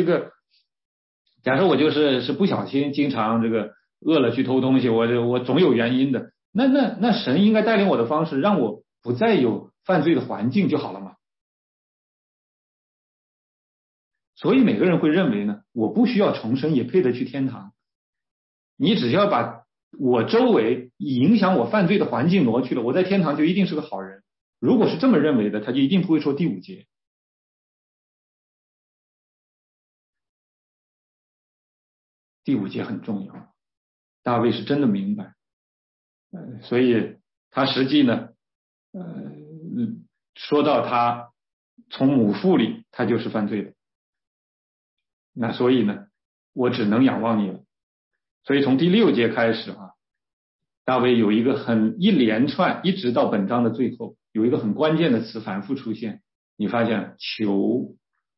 就是不小心经常这个饿了去偷东西，我总有原因的。那神应该带领我的方式，让我不再有犯罪的环境就好了嘛。所以每个人会认为呢，我不需要重生也配得去天堂。你只要把我周围影响我犯罪的环境挪去了，我在天堂就一定是个好人。如果是这么认为的，他就一定不会说第5节。第5节很重要，大卫是真的明白，所以他实际呢，说到他从母腹里他就是犯罪的，那所以呢，我只能仰望你了。所以从第6节开始啊，大卫有一个一连串，一直到本章的最后，有一个很关键的词反复出现。你发现求，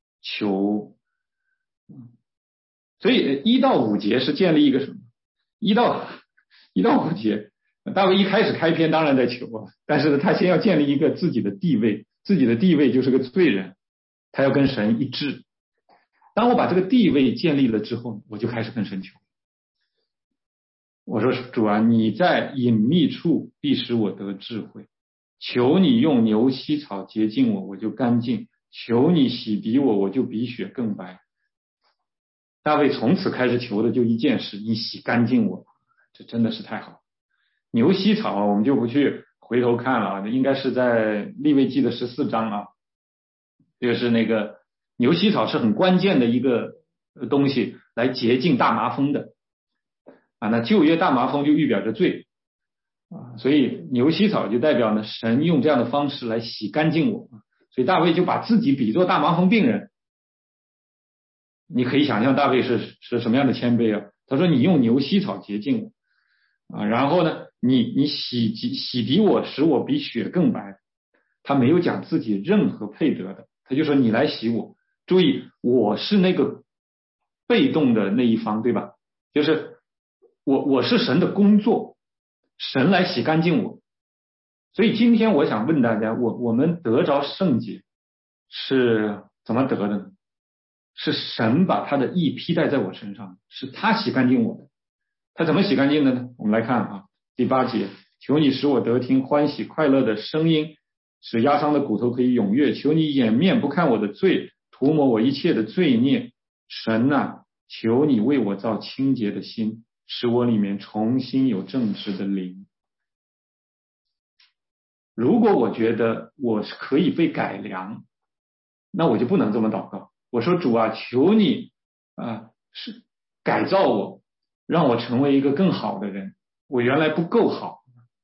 所以1到5节是建立一个什么？1到5节，大卫一开始开篇当然在求啊，但是他先要建立一个自己的地位，自己的地位就是个罪人，他要跟神一致。当我把这个地位建立了之后，我就开始跟神求。我说主啊，你在隐秘处必使我得智慧，求你用牛膝草洁净我，我就干净；求你洗涤我，我就比雪更白。大卫从此开始求的就一件事，你洗干净我，这真的是太好。牛膝草我们就不去回头看了啊，应该是在利未记的14章啊，就是那个牛膝草是很关键的一个东西，来洁净大麻风的啊。那旧约大麻风就预表着罪啊，所以牛膝草就代表呢，神用这样的方式来洗干净我，所以大卫就把自己比作大麻风病人。你可以想象大卫是什么样的谦卑啊？他说：“你用牛膝草洁净我啊，然后呢，你洗涤我，使我比雪更白。”他没有讲自己任何配得的，他就说：“你来洗我。”注意，我是那个被动的那一方，对吧？就是我是神的工作，神来洗干净我。所以今天我想问大家，我们得着圣洁是怎么得的呢？是神把他的义披戴在我身上，是他洗干净我的。他怎么洗干净的呢？我们来看啊，第8节，求你使我得听欢喜快乐的声音，使压伤的骨头可以踊跃。求你掩面不看我的罪，涂抹我一切的罪孽。神啊，求你为我造清洁的心，使我里面重新有正直的灵。如果我觉得我是可以被改良，那我就不能这么祷告。我说主啊，求你是改造我，让我成为一个更好的人。我原来不够好。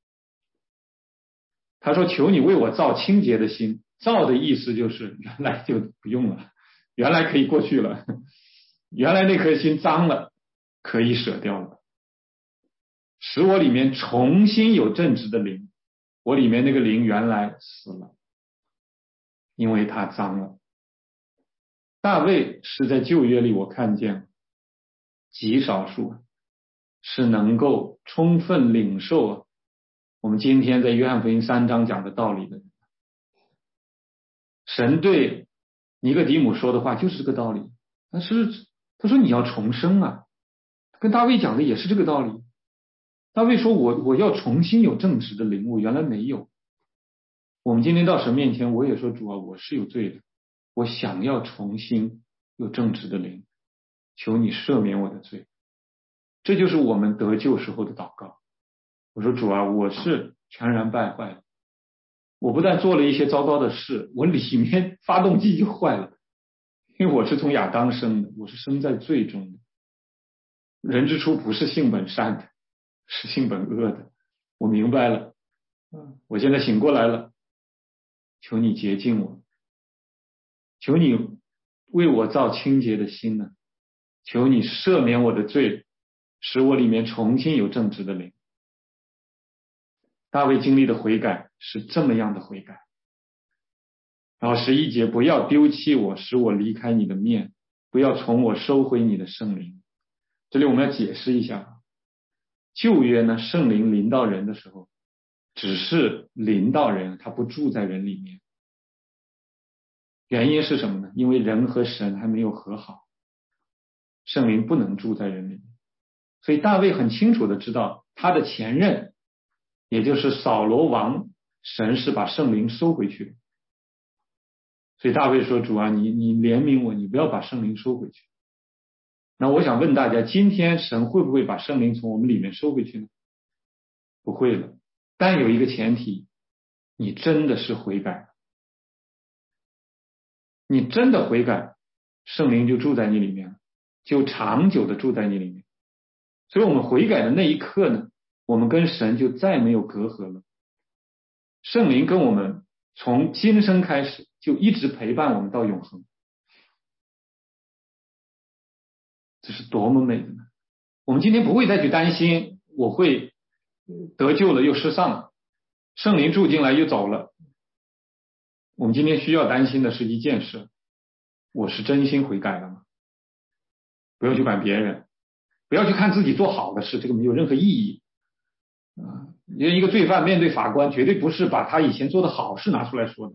他说求你为我造清洁的心，造的意思就是原来就不用了，原来可以过去了，原来那颗心脏了，可以舍掉了，使我里面重新有正直的灵。我里面那个灵原来死了，因为它脏了。大卫是在旧约里我看见极少数是能够充分领受我们今天在约翰福音3章讲的道理的人。神对尼哥底母说的话就是这个道理，但是他说你要重生啊，跟大卫讲的也是这个道理。大卫说我要重新有正直的灵，我原来没有。我们今天到神面前，我也说主啊，我是有罪的，我想要重新有正直的灵，求你赦免我的罪。这就是我们得救时候的祷告。我说主啊，我是全然败坏的，我不但做了一些糟糕的事，我里面发动机就坏了，因为我是从亚当生的，我是生在罪中的。人之初不是性本善的，是性本恶的。我明白了，我现在醒过来了，求你洁净我，求你为我造清洁的心呢，求你赦免我的罪，使我里面重新有正直的灵。 大卫经历的悔改是这么样的悔改。然后11节，不要丢弃我，使我离开你的面，不要从我收回你的圣灵。这里我们要解释一下，旧约呢，圣灵临到人的时候，只是临到人，他不住在人里面。原因是什么呢？因为人和神还没有和好，圣灵不能住在人里面。所以大卫很清楚的知道，他的前任，也就是扫罗王，神是把圣灵收回去的。所以大卫说，主啊，你怜悯我，你不要把圣灵收回去。那我想问大家，今天神会不会把圣灵从我们里面收回去呢？不会了。但有一个前提，你真的是悔改，你真的悔改，圣灵就住在你里面了，就长久的住在你里面。所以我们悔改的那一刻呢，我们跟神就再没有隔阂了。圣灵跟我们从今生开始就一直陪伴我们到永恒，这是多么美的呢！我们今天不会再去担心我会得救了又失丧了，圣灵住进来又走了。我们今天需要担心的是一件事，我是真心悔改了吗？不要去管别人，不要去看自己做好的事，这个没有任何意义。因为一个罪犯面对法官，绝对不是把他以前做的好事拿出来说的。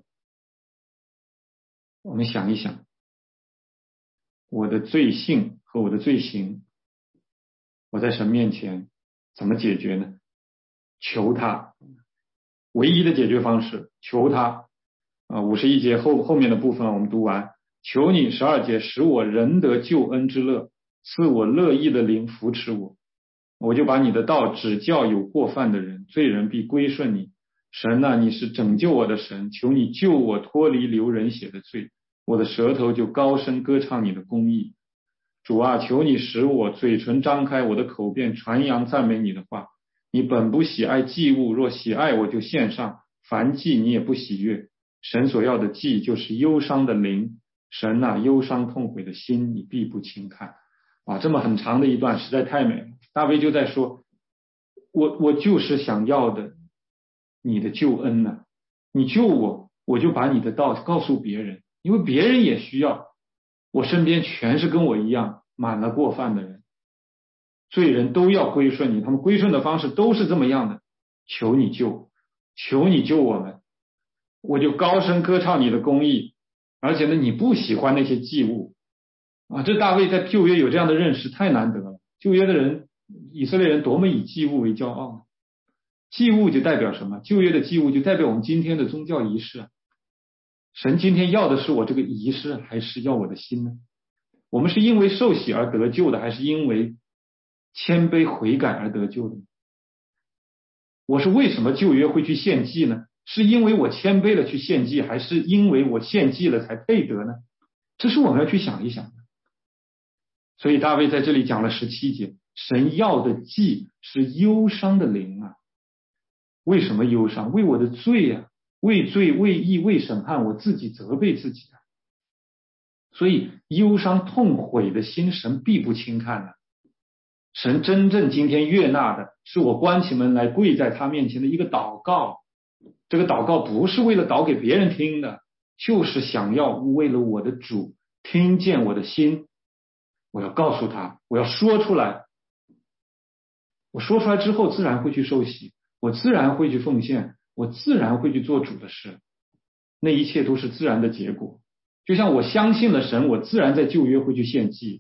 我们想一想，我的罪性和我的罪行，我在神面前怎么解决呢？求他，唯一的解决方式，求他。51节后面的部分我们读完，求你12节使我仍得救恩之乐，赐我乐意的灵扶持我，我就把你的道指教有过犯的人，罪人必归顺你。神啊，你是拯救我的神，求你救我脱离流人血的罪，我的舌头就高声歌唱你的公义。主啊，求你使我嘴唇张开，我的口便传扬赞美你的话。你本不喜爱祭物，若喜爱我就献上，凡祭你也不喜悦。神所要的祭就是忧伤的灵，神啊，忧伤痛悔的心你必不轻看。这么很长的一段实在太美了。大卫就在说，我就是想要的你的救恩呢，你救我，我就把你的道告诉别人，因为别人也需要。我身边全是跟我一样满了过犯的人，罪人都要归顺你，他们归顺的方式都是这么样的，求你救，求你救我们，我就高声歌唱你的公义。而且呢，你不喜欢那些祭物这大卫在旧约有这样的认识太难得了。旧约的人，以色列人多么以祭物为骄傲呢？祭物就代表什么？旧约的祭物就代表我们今天的宗教仪式。神今天要的是我这个仪式，还是要我的心呢？我们是因为受洗而得救的，还是因为谦卑悔改而得救的呢？我是为什么旧约会去献祭呢？是因为我谦卑了去献祭，还是因为我献祭了才配得呢？这是我们要去想一想的。所以大卫在这里讲了17节，神要的祭是忧伤的灵啊。为什么忧伤？为我的罪啊，为罪为义为审判，我自己责备自己啊。所以忧伤痛悔的心，神必不轻看啊。神真正今天悦纳的是我关起门来跪在他面前的一个祷告。这个祷告不是为了祷给别人听的，就是想要为了我的主听见我的心，我要告诉他，我要说出来。我说出来之后自然会去受洗，我自然会去奉献，我自然会去做主的事，那一切都是自然的结果。就像我相信了神，我自然在旧约会去献祭。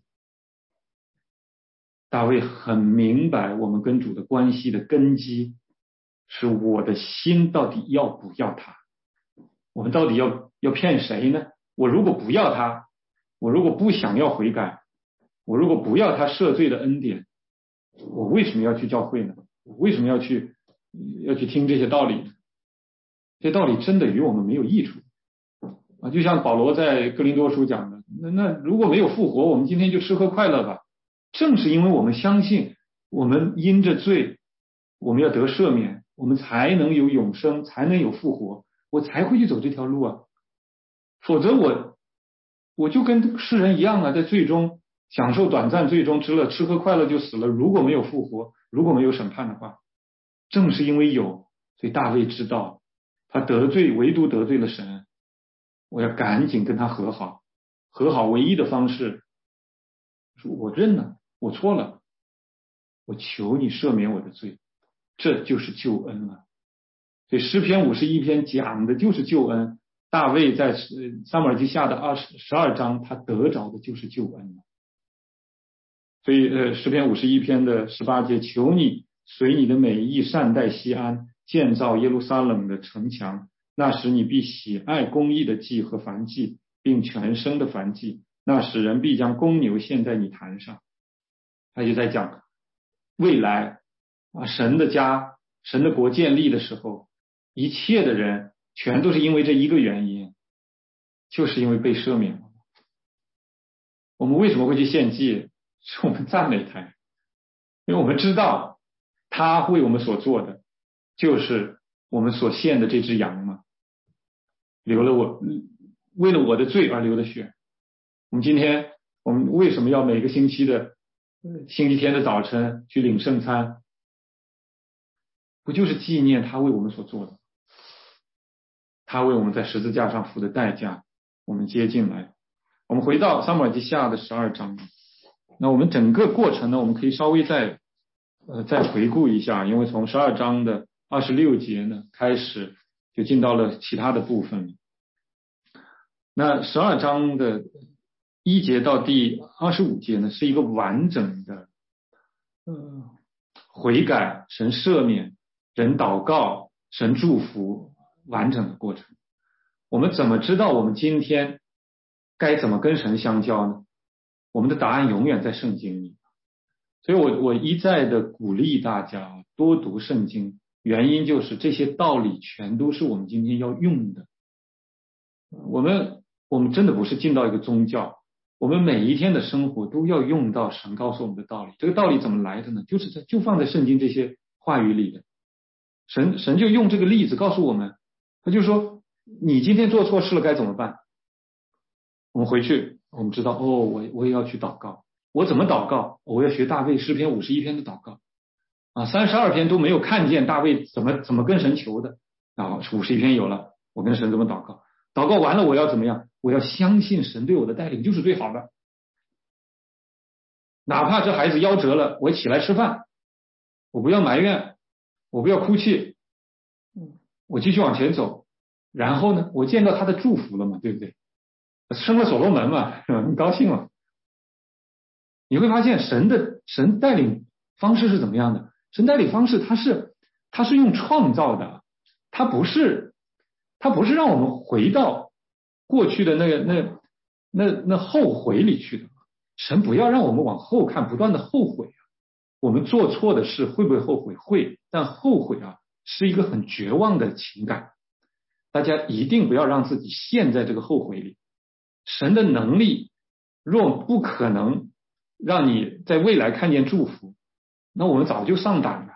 大卫很明白我们跟主的关系的根基是我的心到底要不要他，我们到底要骗谁呢？我如果不要他，我如果不想要悔改，我如果不要他赦罪的恩典，我为什么要去教会呢？我为什么要去听这些道理呢？这些道理真的与我们没有益处就像保罗在哥林多书讲的，那如果没有复活，我们今天就吃喝快乐吧。正是因为我们相信我们因着罪我们要得赦免，我们才能有永生，才能有复活，我才会去走这条路啊。否则我就跟世人一样在罪中享受短暂罪中之乐，吃喝快乐就死了。如果没有复活，如果没有审判的话，正是因为有， 所以大卫知道他唯独得罪了神，我要赶紧跟他和好。和好唯一的方式，说我认了，我错了，我求你赦免我的罪，这就是救恩了。所以诗篇51篇讲的就是救恩。大卫在撒母耳记下的12章，他得着的就是救恩了。所以诗篇51篇的18节，求你随你的美意善待锡安，建造耶路撒冷的城墙，那时你必喜爱公义的祭和燔祭，并全牲的燔祭，那时人必将公牛献在你坛上。他就在讲未来神的家神的国建立的时候，一切的人全都是因为这一个原因，就是因为被赦免了。我们为什么会去献祭？是我们赞美他，因为我们知道他为我们所做的就是我们所献的这只羊嘛，为了我的罪而流的血。我们为什么要每个星期的星期天的早晨去领圣餐？不就是纪念他为我们所做的，他为我们在十字架上付的代价，我们接进来。我们回到撒母耳记下的12章，那我们整个过程呢，我们可以稍微再回顾一下，因为从12章的26节呢开始就进到了其他的部分。那12章的1节到第25节呢，是一个完整的悔改、神赦免、人祷告、神祝福完整的过程。我们怎么知道我们今天该怎么跟神相交呢？我们的答案永远在圣经里。所以我一再的鼓励大家多读圣经，原因就是这些道理全都是我们今天要用的。我们真的不是进到一个宗教，我们每一天的生活都要用到神告诉我们的道理。这个道理怎么来的呢？就放在圣经这些话语里的。神就用这个例子告诉我们，他就说你今天做错事了该怎么办？我们回去我们知道我也要去祷告。我怎么祷告？我要学大卫诗篇51篇的祷告32篇都没有看见大卫怎么跟神求的，然后51篇有了，我跟神怎么祷告？祷告完了我要怎么样？我要相信神对我的带领就是最好的，哪怕这孩子夭折了，我起来吃饭，我不要埋怨，我不要哭泣，我继续往前走。然后呢，我见到他的祝福了嘛，对不对？生了所罗门嘛，很高兴了。你会发现神带领方式是怎么样的？神带领方式他是用创造的，他不是让我们回到过去的那后悔里去的。神不要让我们往后看，不断的后悔啊。我们做错的事会不会后悔？会，但后悔是一个很绝望的情感。大家一定不要让自己陷在这个后悔里。神的能力若不可能让你在未来看见祝福，那我们早就上胆了。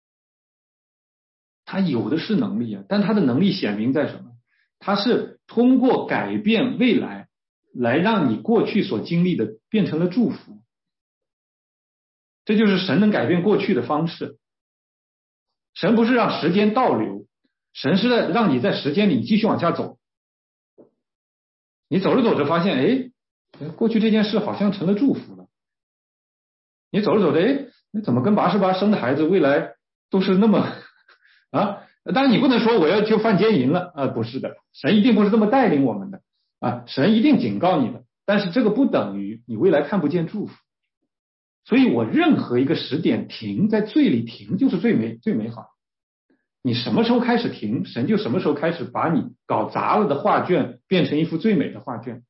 他有的是能力但他的能力显明在什么？他是通过改变未来来让你过去所经历的变成了祝福。这就是神能改变过去的方式。神不是让时间倒流，神是让你在时间里继续往下走。你走着走着发现过去这件事好像成了祝福了。你走着走着你怎么跟88生的孩子未来都是那么当然你不能说我要去犯奸淫了不是的，神一定不是这么带领我们的神一定警告你的，但是这个不等于你未来看不见祝福。所以我任何一个时点停，在罪里停就是最美好。你什么时候开始停，神就什么时候开始把你搞砸了的画卷变成一幅最美的画卷。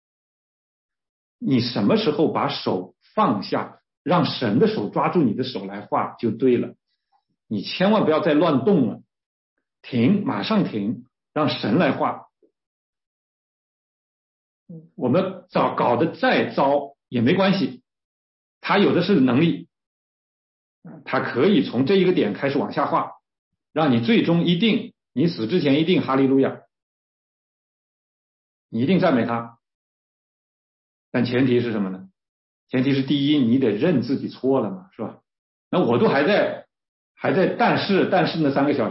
你什么时候把手放下，让神的手抓住你的手来画就对了。你千万不要再乱动了，停，马上停，让神来画。我们搞得再糟也没关系，他有的是能力，他可以从这一个点开始往下画，让你最终你死之前一定哈利路亚，你一定赞美他。但前提是什么呢？前提是第一，你得认自己错了嘛，是吧？那我都还在但是那3个小时，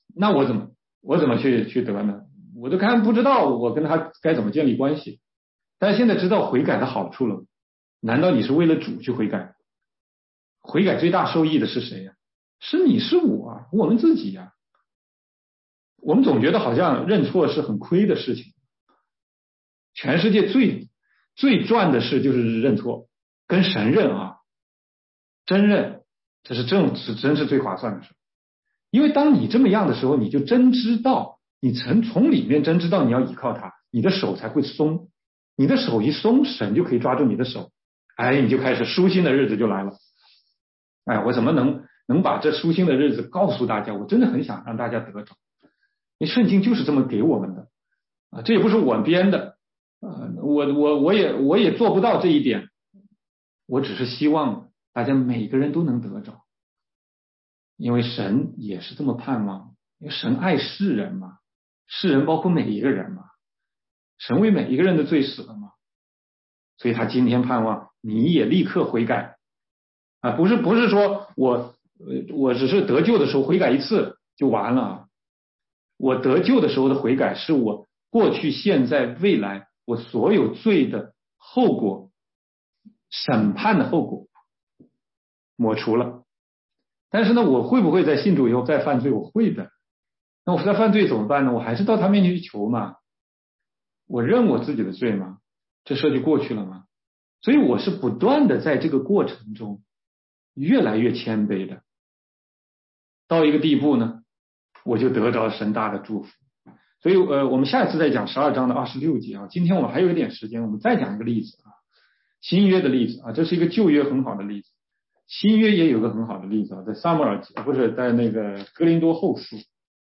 那我怎么去得呢？我都不知道我跟他该怎么建立关系。但是现在知道悔改的好处了，难道你是为了主去悔改？悔改最大受益的是谁呀？是你是我啊，我们自己呀。我们总觉得好像认错是很亏的事情，全世界最赚的事就是认错，跟神认啊，真认，这是真是最划算的事。因为当你这么样的时候，你就真知道，你从里面真知道你要依靠他，你的手才会松，你的手一松，神就可以抓住你的手，哎，你就开始舒心的日子就来了。哎，我怎么能把这舒心的日子告诉大家？我真的很想让大家得着。因为圣经就是这么给我们的啊，这也不是我编的啊，我也做不到这一点，我只是希望大家每个人都能得着，因为神也是这么盼望，因为神爱世人嘛，世人包括每一个人嘛，神为每一个人的罪死了嘛，所以他今天盼望你也立刻悔改啊，不是说我只是得救的时候悔改一次就完了。我得救的时候的悔改，是我过去、现在、未来我所有罪的后果、审判的后果抹除了。但是呢，我会不会在信主以后再犯罪？我会的。那我再犯罪怎么办呢？我还是到他面前去求嘛，我认我自己的罪嘛，这事就过去了嘛。所以我是不断的在这个过程中越来越谦卑的，到一个地步呢，我就得着神大的祝福。所以我们下一次再讲12章的26节啊。今天我们还有一点时间，我们再讲一个例子啊，新约的例子啊，这是一个旧约很好的例子，新约也有个很好的例子啊，在撒母耳不是在那个哥林多后书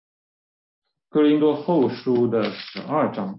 的12章，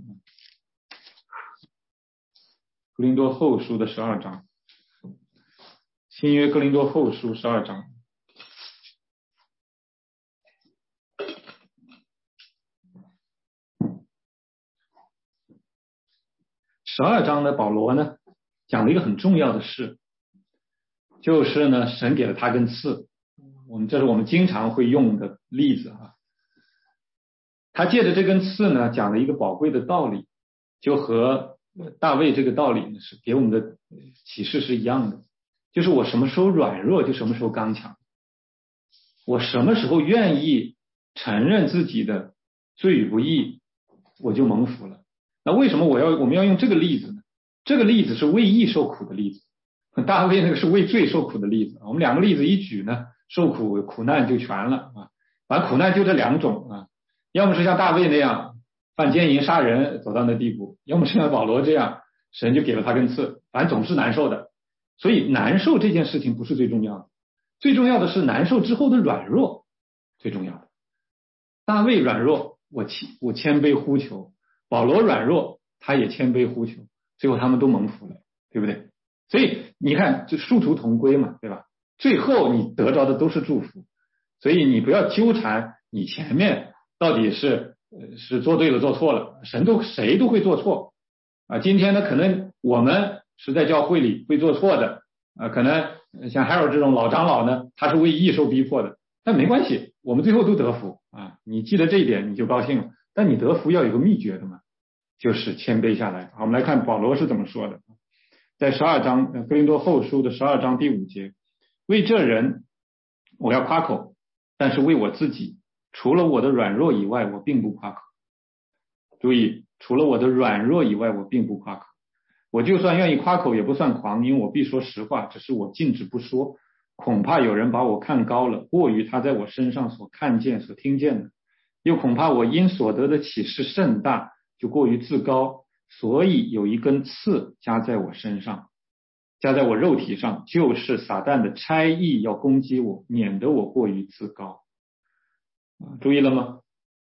哥林多后书的12章，新约哥林多后书12章。12章的保罗呢，讲了一个很重要的事，就是呢，神给了他根刺，这是我们经常会用的例子啊。他借着这根刺呢，讲了一个宝贵的道理，就和大卫这个道理呢，是给我们的启示是一样的，就是我什么时候软弱，就什么时候刚强。我什么时候愿意承认自己的罪与不义，我就蒙福了。那为什么我们要用这个例子呢？这个例子是为义受苦的例子，大卫那个是为罪受苦的例子。我们两个例子一举呢，受苦难就全了啊。反正苦难就这两种啊，要么是像大卫那样犯奸淫杀人走到那地步，要么是像保罗这样，神就给了他根刺，反正总是难受的。所以难受这件事情不是最重要的，最重要的是难受之后的软弱，最重要的。大卫软弱，我谦卑呼求。保罗软弱，他也谦卑呼求，最后他们都蒙福了，对不对？所以你看，就殊途同归嘛，对吧？最后你得着的都是祝福，所以你不要纠缠你前面到底是做对了做错了，谁都会做错啊。今天呢，可能我们是在教会里会做错的啊，可能像 Harold 这种老长老呢，他是为义受逼迫的，但没关系，我们最后都得福啊。你记得这一点你就高兴了。但你得福要有个秘诀的嘛，就是谦卑下来。好，我们来看保罗是怎么说的，在12章哥林多后书的12章第5节，为这人我要夸口，但是为我自己，除了我的软弱以外，我并不夸口。注意，除了我的软弱以外，我并不夸口。我就算愿意夸口，也不算狂，因为我必说实话，只是我禁止不说，恐怕有人把我看高了，过于他在我身上所看见所听见的。又恐怕我因所得的启示甚大，就过于自高，所以有一根刺加在我身上，加在我肉体上，就是撒旦的差役要攻击我，免得我过于自高。注意了吗？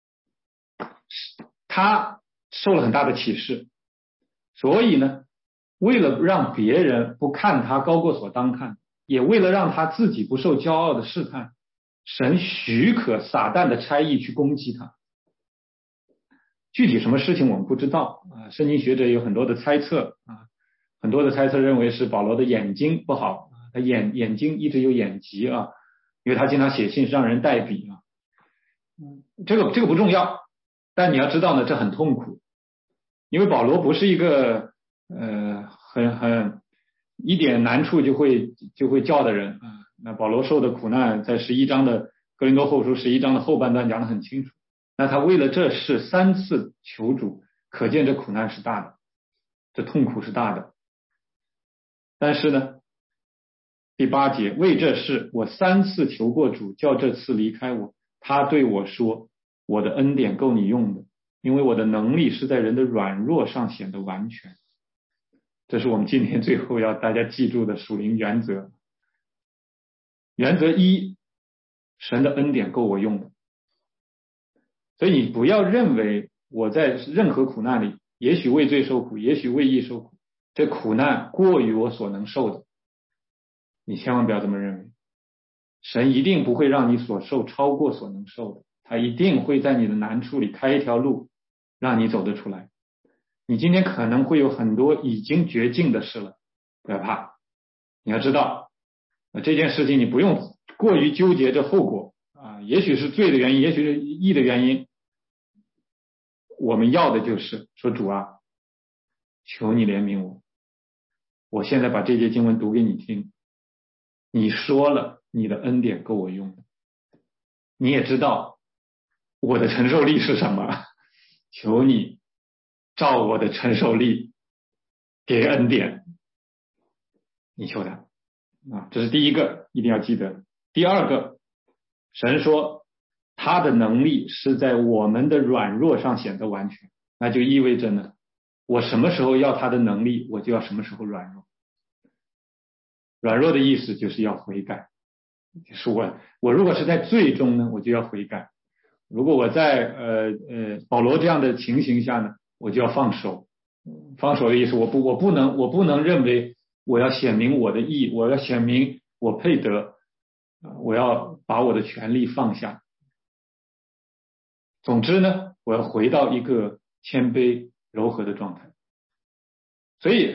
他受了很大的启示，所以呢，为了让别人不看他高过所当看，也为了让他自己不受骄傲的试探，神许可撒旦的差役去攻击他。具体什么事情我们不知道啊，圣经学者有很多的猜测啊，很多的猜测认为是保罗的眼睛不好，他眼睛一直有眼疾啊，因为他经常写信是让人代笔啊。 这个不重要，但你要知道呢，这很痛苦，因为保罗不是一个很一点难处就会叫的人啊。那保罗受的苦难在11章的哥林多后书11章的后半段讲得很清楚。那他为了这事3次求主，可见这苦难是大的，这痛苦是大的。但是呢，第8节，为这事我3次求过主，叫这次离开我。他对我说，我的恩典够你用的，因为我的能力是在人的软弱上显得完全。这是我们今天最后要大家记住的属灵原则。原则1，神的恩典够我用的。所以你不要认为我在任何苦难里，也许为罪受苦，也许为义受苦，这苦难过于我所能受的，你千万不要这么认为。神一定不会让你所受超过所能受的，他一定会在你的难处里开一条路，让你走得出来。你今天可能会有很多已经绝境的事了，不要怕，你要知道这件事情你不用过于纠结这后果啊，也许是罪的原因，也许是义的原因。我们要的就是说，主啊，求你怜悯我，我现在把这节经文读给你听，你说了你的恩典够我用的，你也知道我的承受力是什么，求你照我的承受力给恩典，你求他啊，这是第一个，一定要记得。第二个，神说他的能力是在我们的软弱上显得完全，那就意味着呢，我什么时候要他的能力，我就要什么时候软弱。软弱的意思就是要悔改，就是我如果是在罪中呢，我就要悔改；如果我在保罗这样的情形下呢，我就要放手。放手的意思，我不能认为我要显明我的义，我要显明我配得，我要把我的权利放下。总之呢，我要回到一个谦卑柔和的状态。所以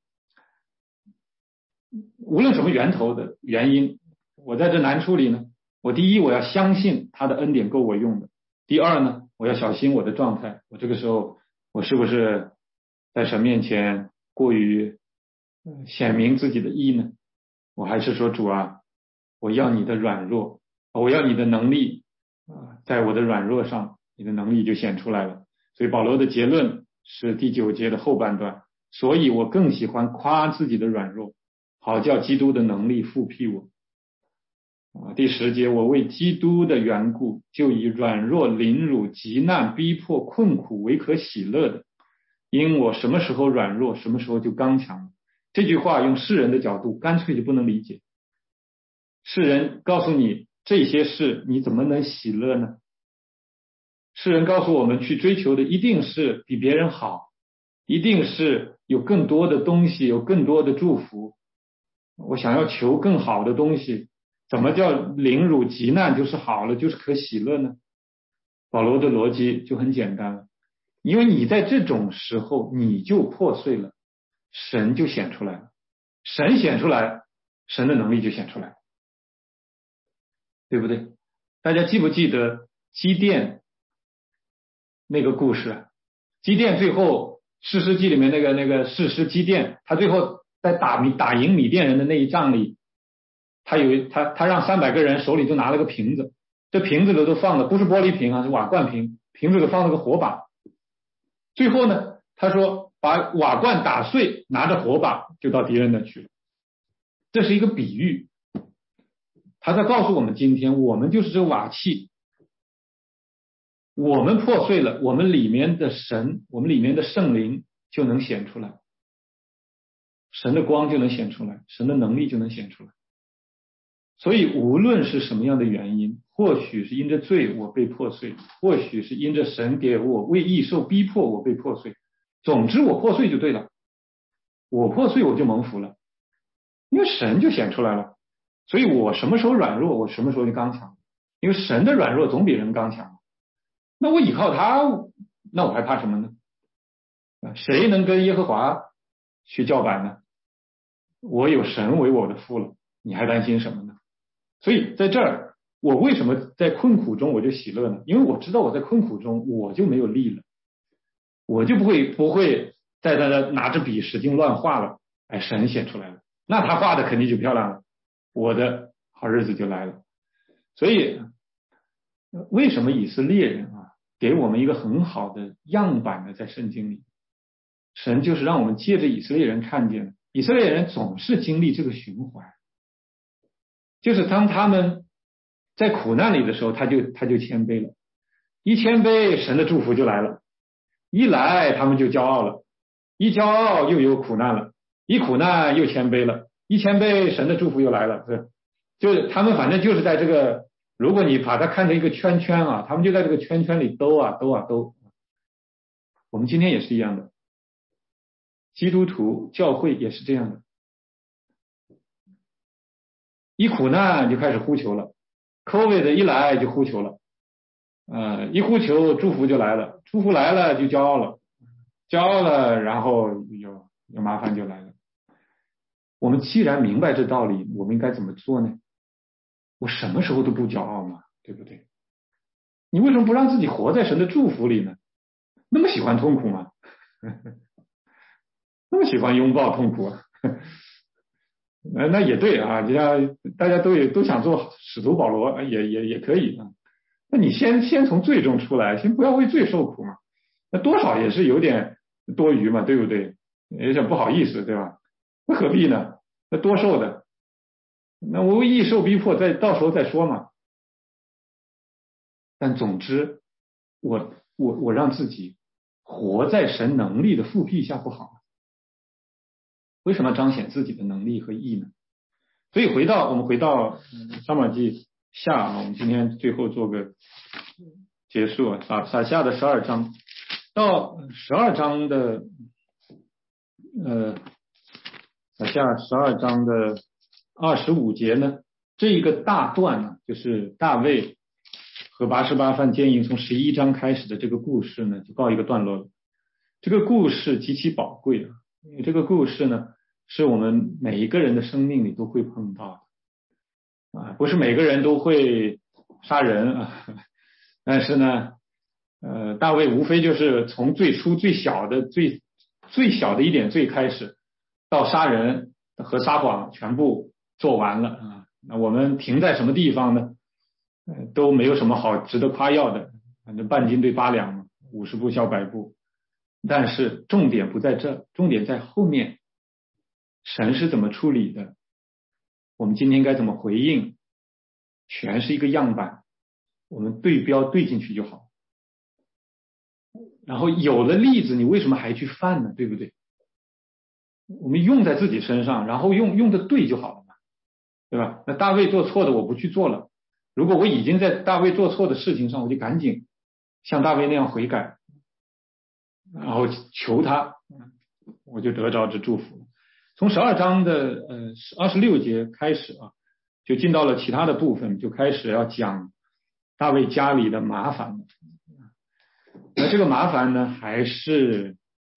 无论什么源头的原因，我在这难处里呢，我第一我要相信他的恩典够我用的，第二呢，我要小心我的状态，我这个时候我是不是在神面前过于显明自己的义呢？我还是说，主啊，我要你的软弱，我要你的能力在我的软弱上你的能力就显出来了。所以保罗的结论是第9节的后半段，所以我更喜欢夸自己的软弱，好叫基督的能力复辟我。第10节，我为基督的缘故，就以软弱、凌辱、急难、逼迫、困苦为可喜乐的，因我什么时候软弱，什么时候就刚强了。这句话用世人的角度干脆就不能理解。世人告诉你这些事，你怎么能喜乐呢？世人告诉我们去追求的一定是比别人好，一定是有更多的东西，有更多的祝福。我想要求更好的东西，怎么叫凌辱急难就是好了，就是可喜乐呢？保罗的逻辑就很简单了，因为你在这种时候你就破碎了，神就显出来了，神显出来，神的能力就显出来了，对不对？大家记不记得基甸那个故事？基甸最后士师记里面那个士师基甸，他最后在打赢米甸人的那一仗里，他让300个人手里就拿了个瓶子，这瓶子里都放的不是玻璃瓶啊，是瓦罐瓶，瓶子里放了个火把。最后呢，他说把瓦罐打碎，拿着火把就到敌人那去了。这是一个比喻，他在告诉我们，今天我们就是这个瓦器，我们破碎了，我们里面的神，我们里面的圣灵就能显出来，神的光就能显出来，神的能力就能显出来。所以无论是什么样的原因，或许是因着罪我被破碎，或许是因着神给我为义受逼迫我被破碎，总之我破碎就对了，我破碎我就蒙福了，因为神就显出来了。所以我什么时候软弱，我什么时候就刚强，因为神的软弱总比人刚强。那我倚靠他，那我还怕什么呢？谁能跟耶和华去叫板呢？我有神为我的父了，你还担心什么呢？所以在这儿我为什么在困苦中我就喜乐呢？因为我知道我在困苦中我就没有力了，我就不会在那拿着笔使劲乱画了，哎，神显出来了，那他画的肯定就漂亮了，我的好日子就来了。所以为什么以色列人啊给我们一个很好的样板呢？在圣经里，神就是让我们借着以色列人看见，以色列人总是经历这个循环，就是当他们在苦难里的时候，他就谦卑了，一谦卑，神的祝福就来了，一来他们就骄傲了，一骄傲又有苦难了，一苦难又谦卑了，一谦卑，神的祝福又来了，就是他们反正就是在这个，如果你把它看成一个圈圈啊，他们就在这个圈圈里兜啊兜啊兜。我们今天也是一样的，基督徒教会也是这样的，一苦难就开始呼求了 ，COVID 一来就呼求了，一呼求祝福就来了，祝福来了就骄傲了，骄傲了然后有麻烦就来了。我们既然明白这道理，我们应该怎么做呢？我什么时候都不骄傲嘛，对不对？你为什么不让自己活在神的祝福里呢？那么喜欢痛苦吗？那么喜欢拥抱痛苦啊？那也对啊，你像大家都想做使徒保罗，也可以啊。那你先从罪中出来，先不要为罪受苦嘛。那多少也是有点多余嘛，对不对？有点不好意思，对吧？那何必呢？那多受的，那我一受逼迫，到时候再说嘛。但总之，我让自己活在神能力的复辟下不好吗？为什么要彰显自己的能力和义呢？所以我们回到撒母耳记下啊，我们今天最后做个结束啊，撒下的12章到12章的撒下12章的25节呢，这一个大段呢，就是大卫和拔示巴犯奸淫从11章开始的这个故事呢，就告一个段落了。这个故事极其宝贵啊，因为这个故事呢，是我们每一个人的生命里都会碰到的啊，不是每个人都会杀人啊，但是呢，大卫无非就是从最初最小的一点罪开始，到杀人和撒谎全部做完了啊。那我们停在什么地方呢？都没有什么好值得夸耀的，反正半斤对8两嘛，50步笑100步。但是重点不在这，重点在后面，神是怎么处理的，我们今天该怎么回应，全是一个样板，我们对标对进去就好。然后有了例子，你为什么还去犯呢？对不对？我们用在自己身上，然后用的对就好了嘛，对吧？那大卫做错的我不去做了，如果我已经在大卫做错的事情上，我就赶紧像大卫那样悔改，然后求他，我就得着这祝福。从12章的26节开始啊，就进到了其他的部分，就开始要讲大卫家里的麻烦。那这个麻烦呢，还是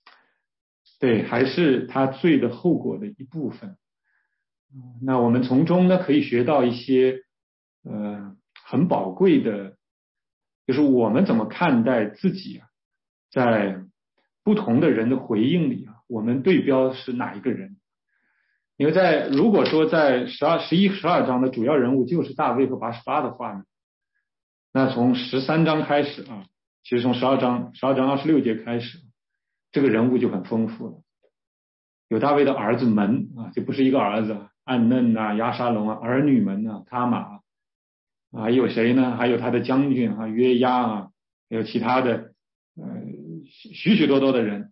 他罪的后果的一部分。那我们从中呢，可以学到一些很宝贵的，就是我们怎么看待自己啊，在不同的人的回应里啊，我们对标是哪一个人？因为如果说在11、12章的主要人物就是大卫和拔示巴的话呢，那从13章开始啊，其实从12章26节开始，这个人物就很丰富了。有大卫的儿子们啊，就不是一个儿子，暗嫩啊、亚沙龙啊，儿女们啊、他玛啊，还有谁呢？还有他的将军啊、约押啊，还有其他的许许多多的人。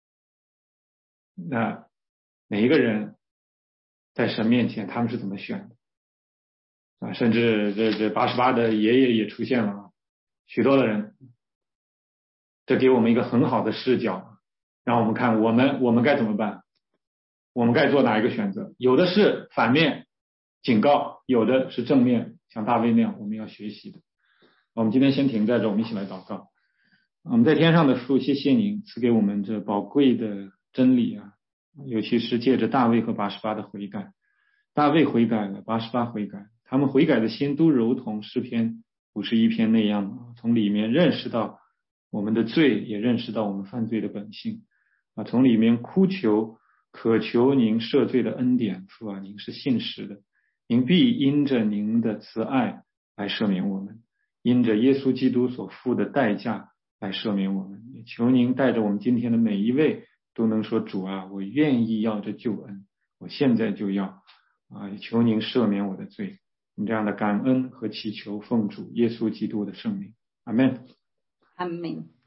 那每一个人在神面前他们是怎么选的啊？甚至这拔示巴的爷爷也出现了啊，许多的人，这给我们一个很好的视角，让我们看我们该怎么办，我们该做哪一个选择？有的是反面警告，有的是正面，像大卫那样我们要学习的。我们今天先停在这，我们一起来祷告。我们在天上的父，谢谢您赐给我们这宝贵的真理啊，尤其是借着大卫和拔示巴的悔改。大卫悔改了，拔示巴悔改， 他们悔改的心都如同诗篇51篇那样，从里面认识到我们的罪，也认识到我们犯罪的本性从里面哭求渴求您赦罪的恩典。父啊，您是信实的，您必因着您的慈爱来赦免我们，因着耶稣基督所付的代价来赦免我们。也求您带着我们今天的每一位都能说，主啊，我愿意要这救恩，我现在就要也求您赦免我的罪。这样的感恩和祈求奉主耶稣基督的圣名，阿们。 阿们。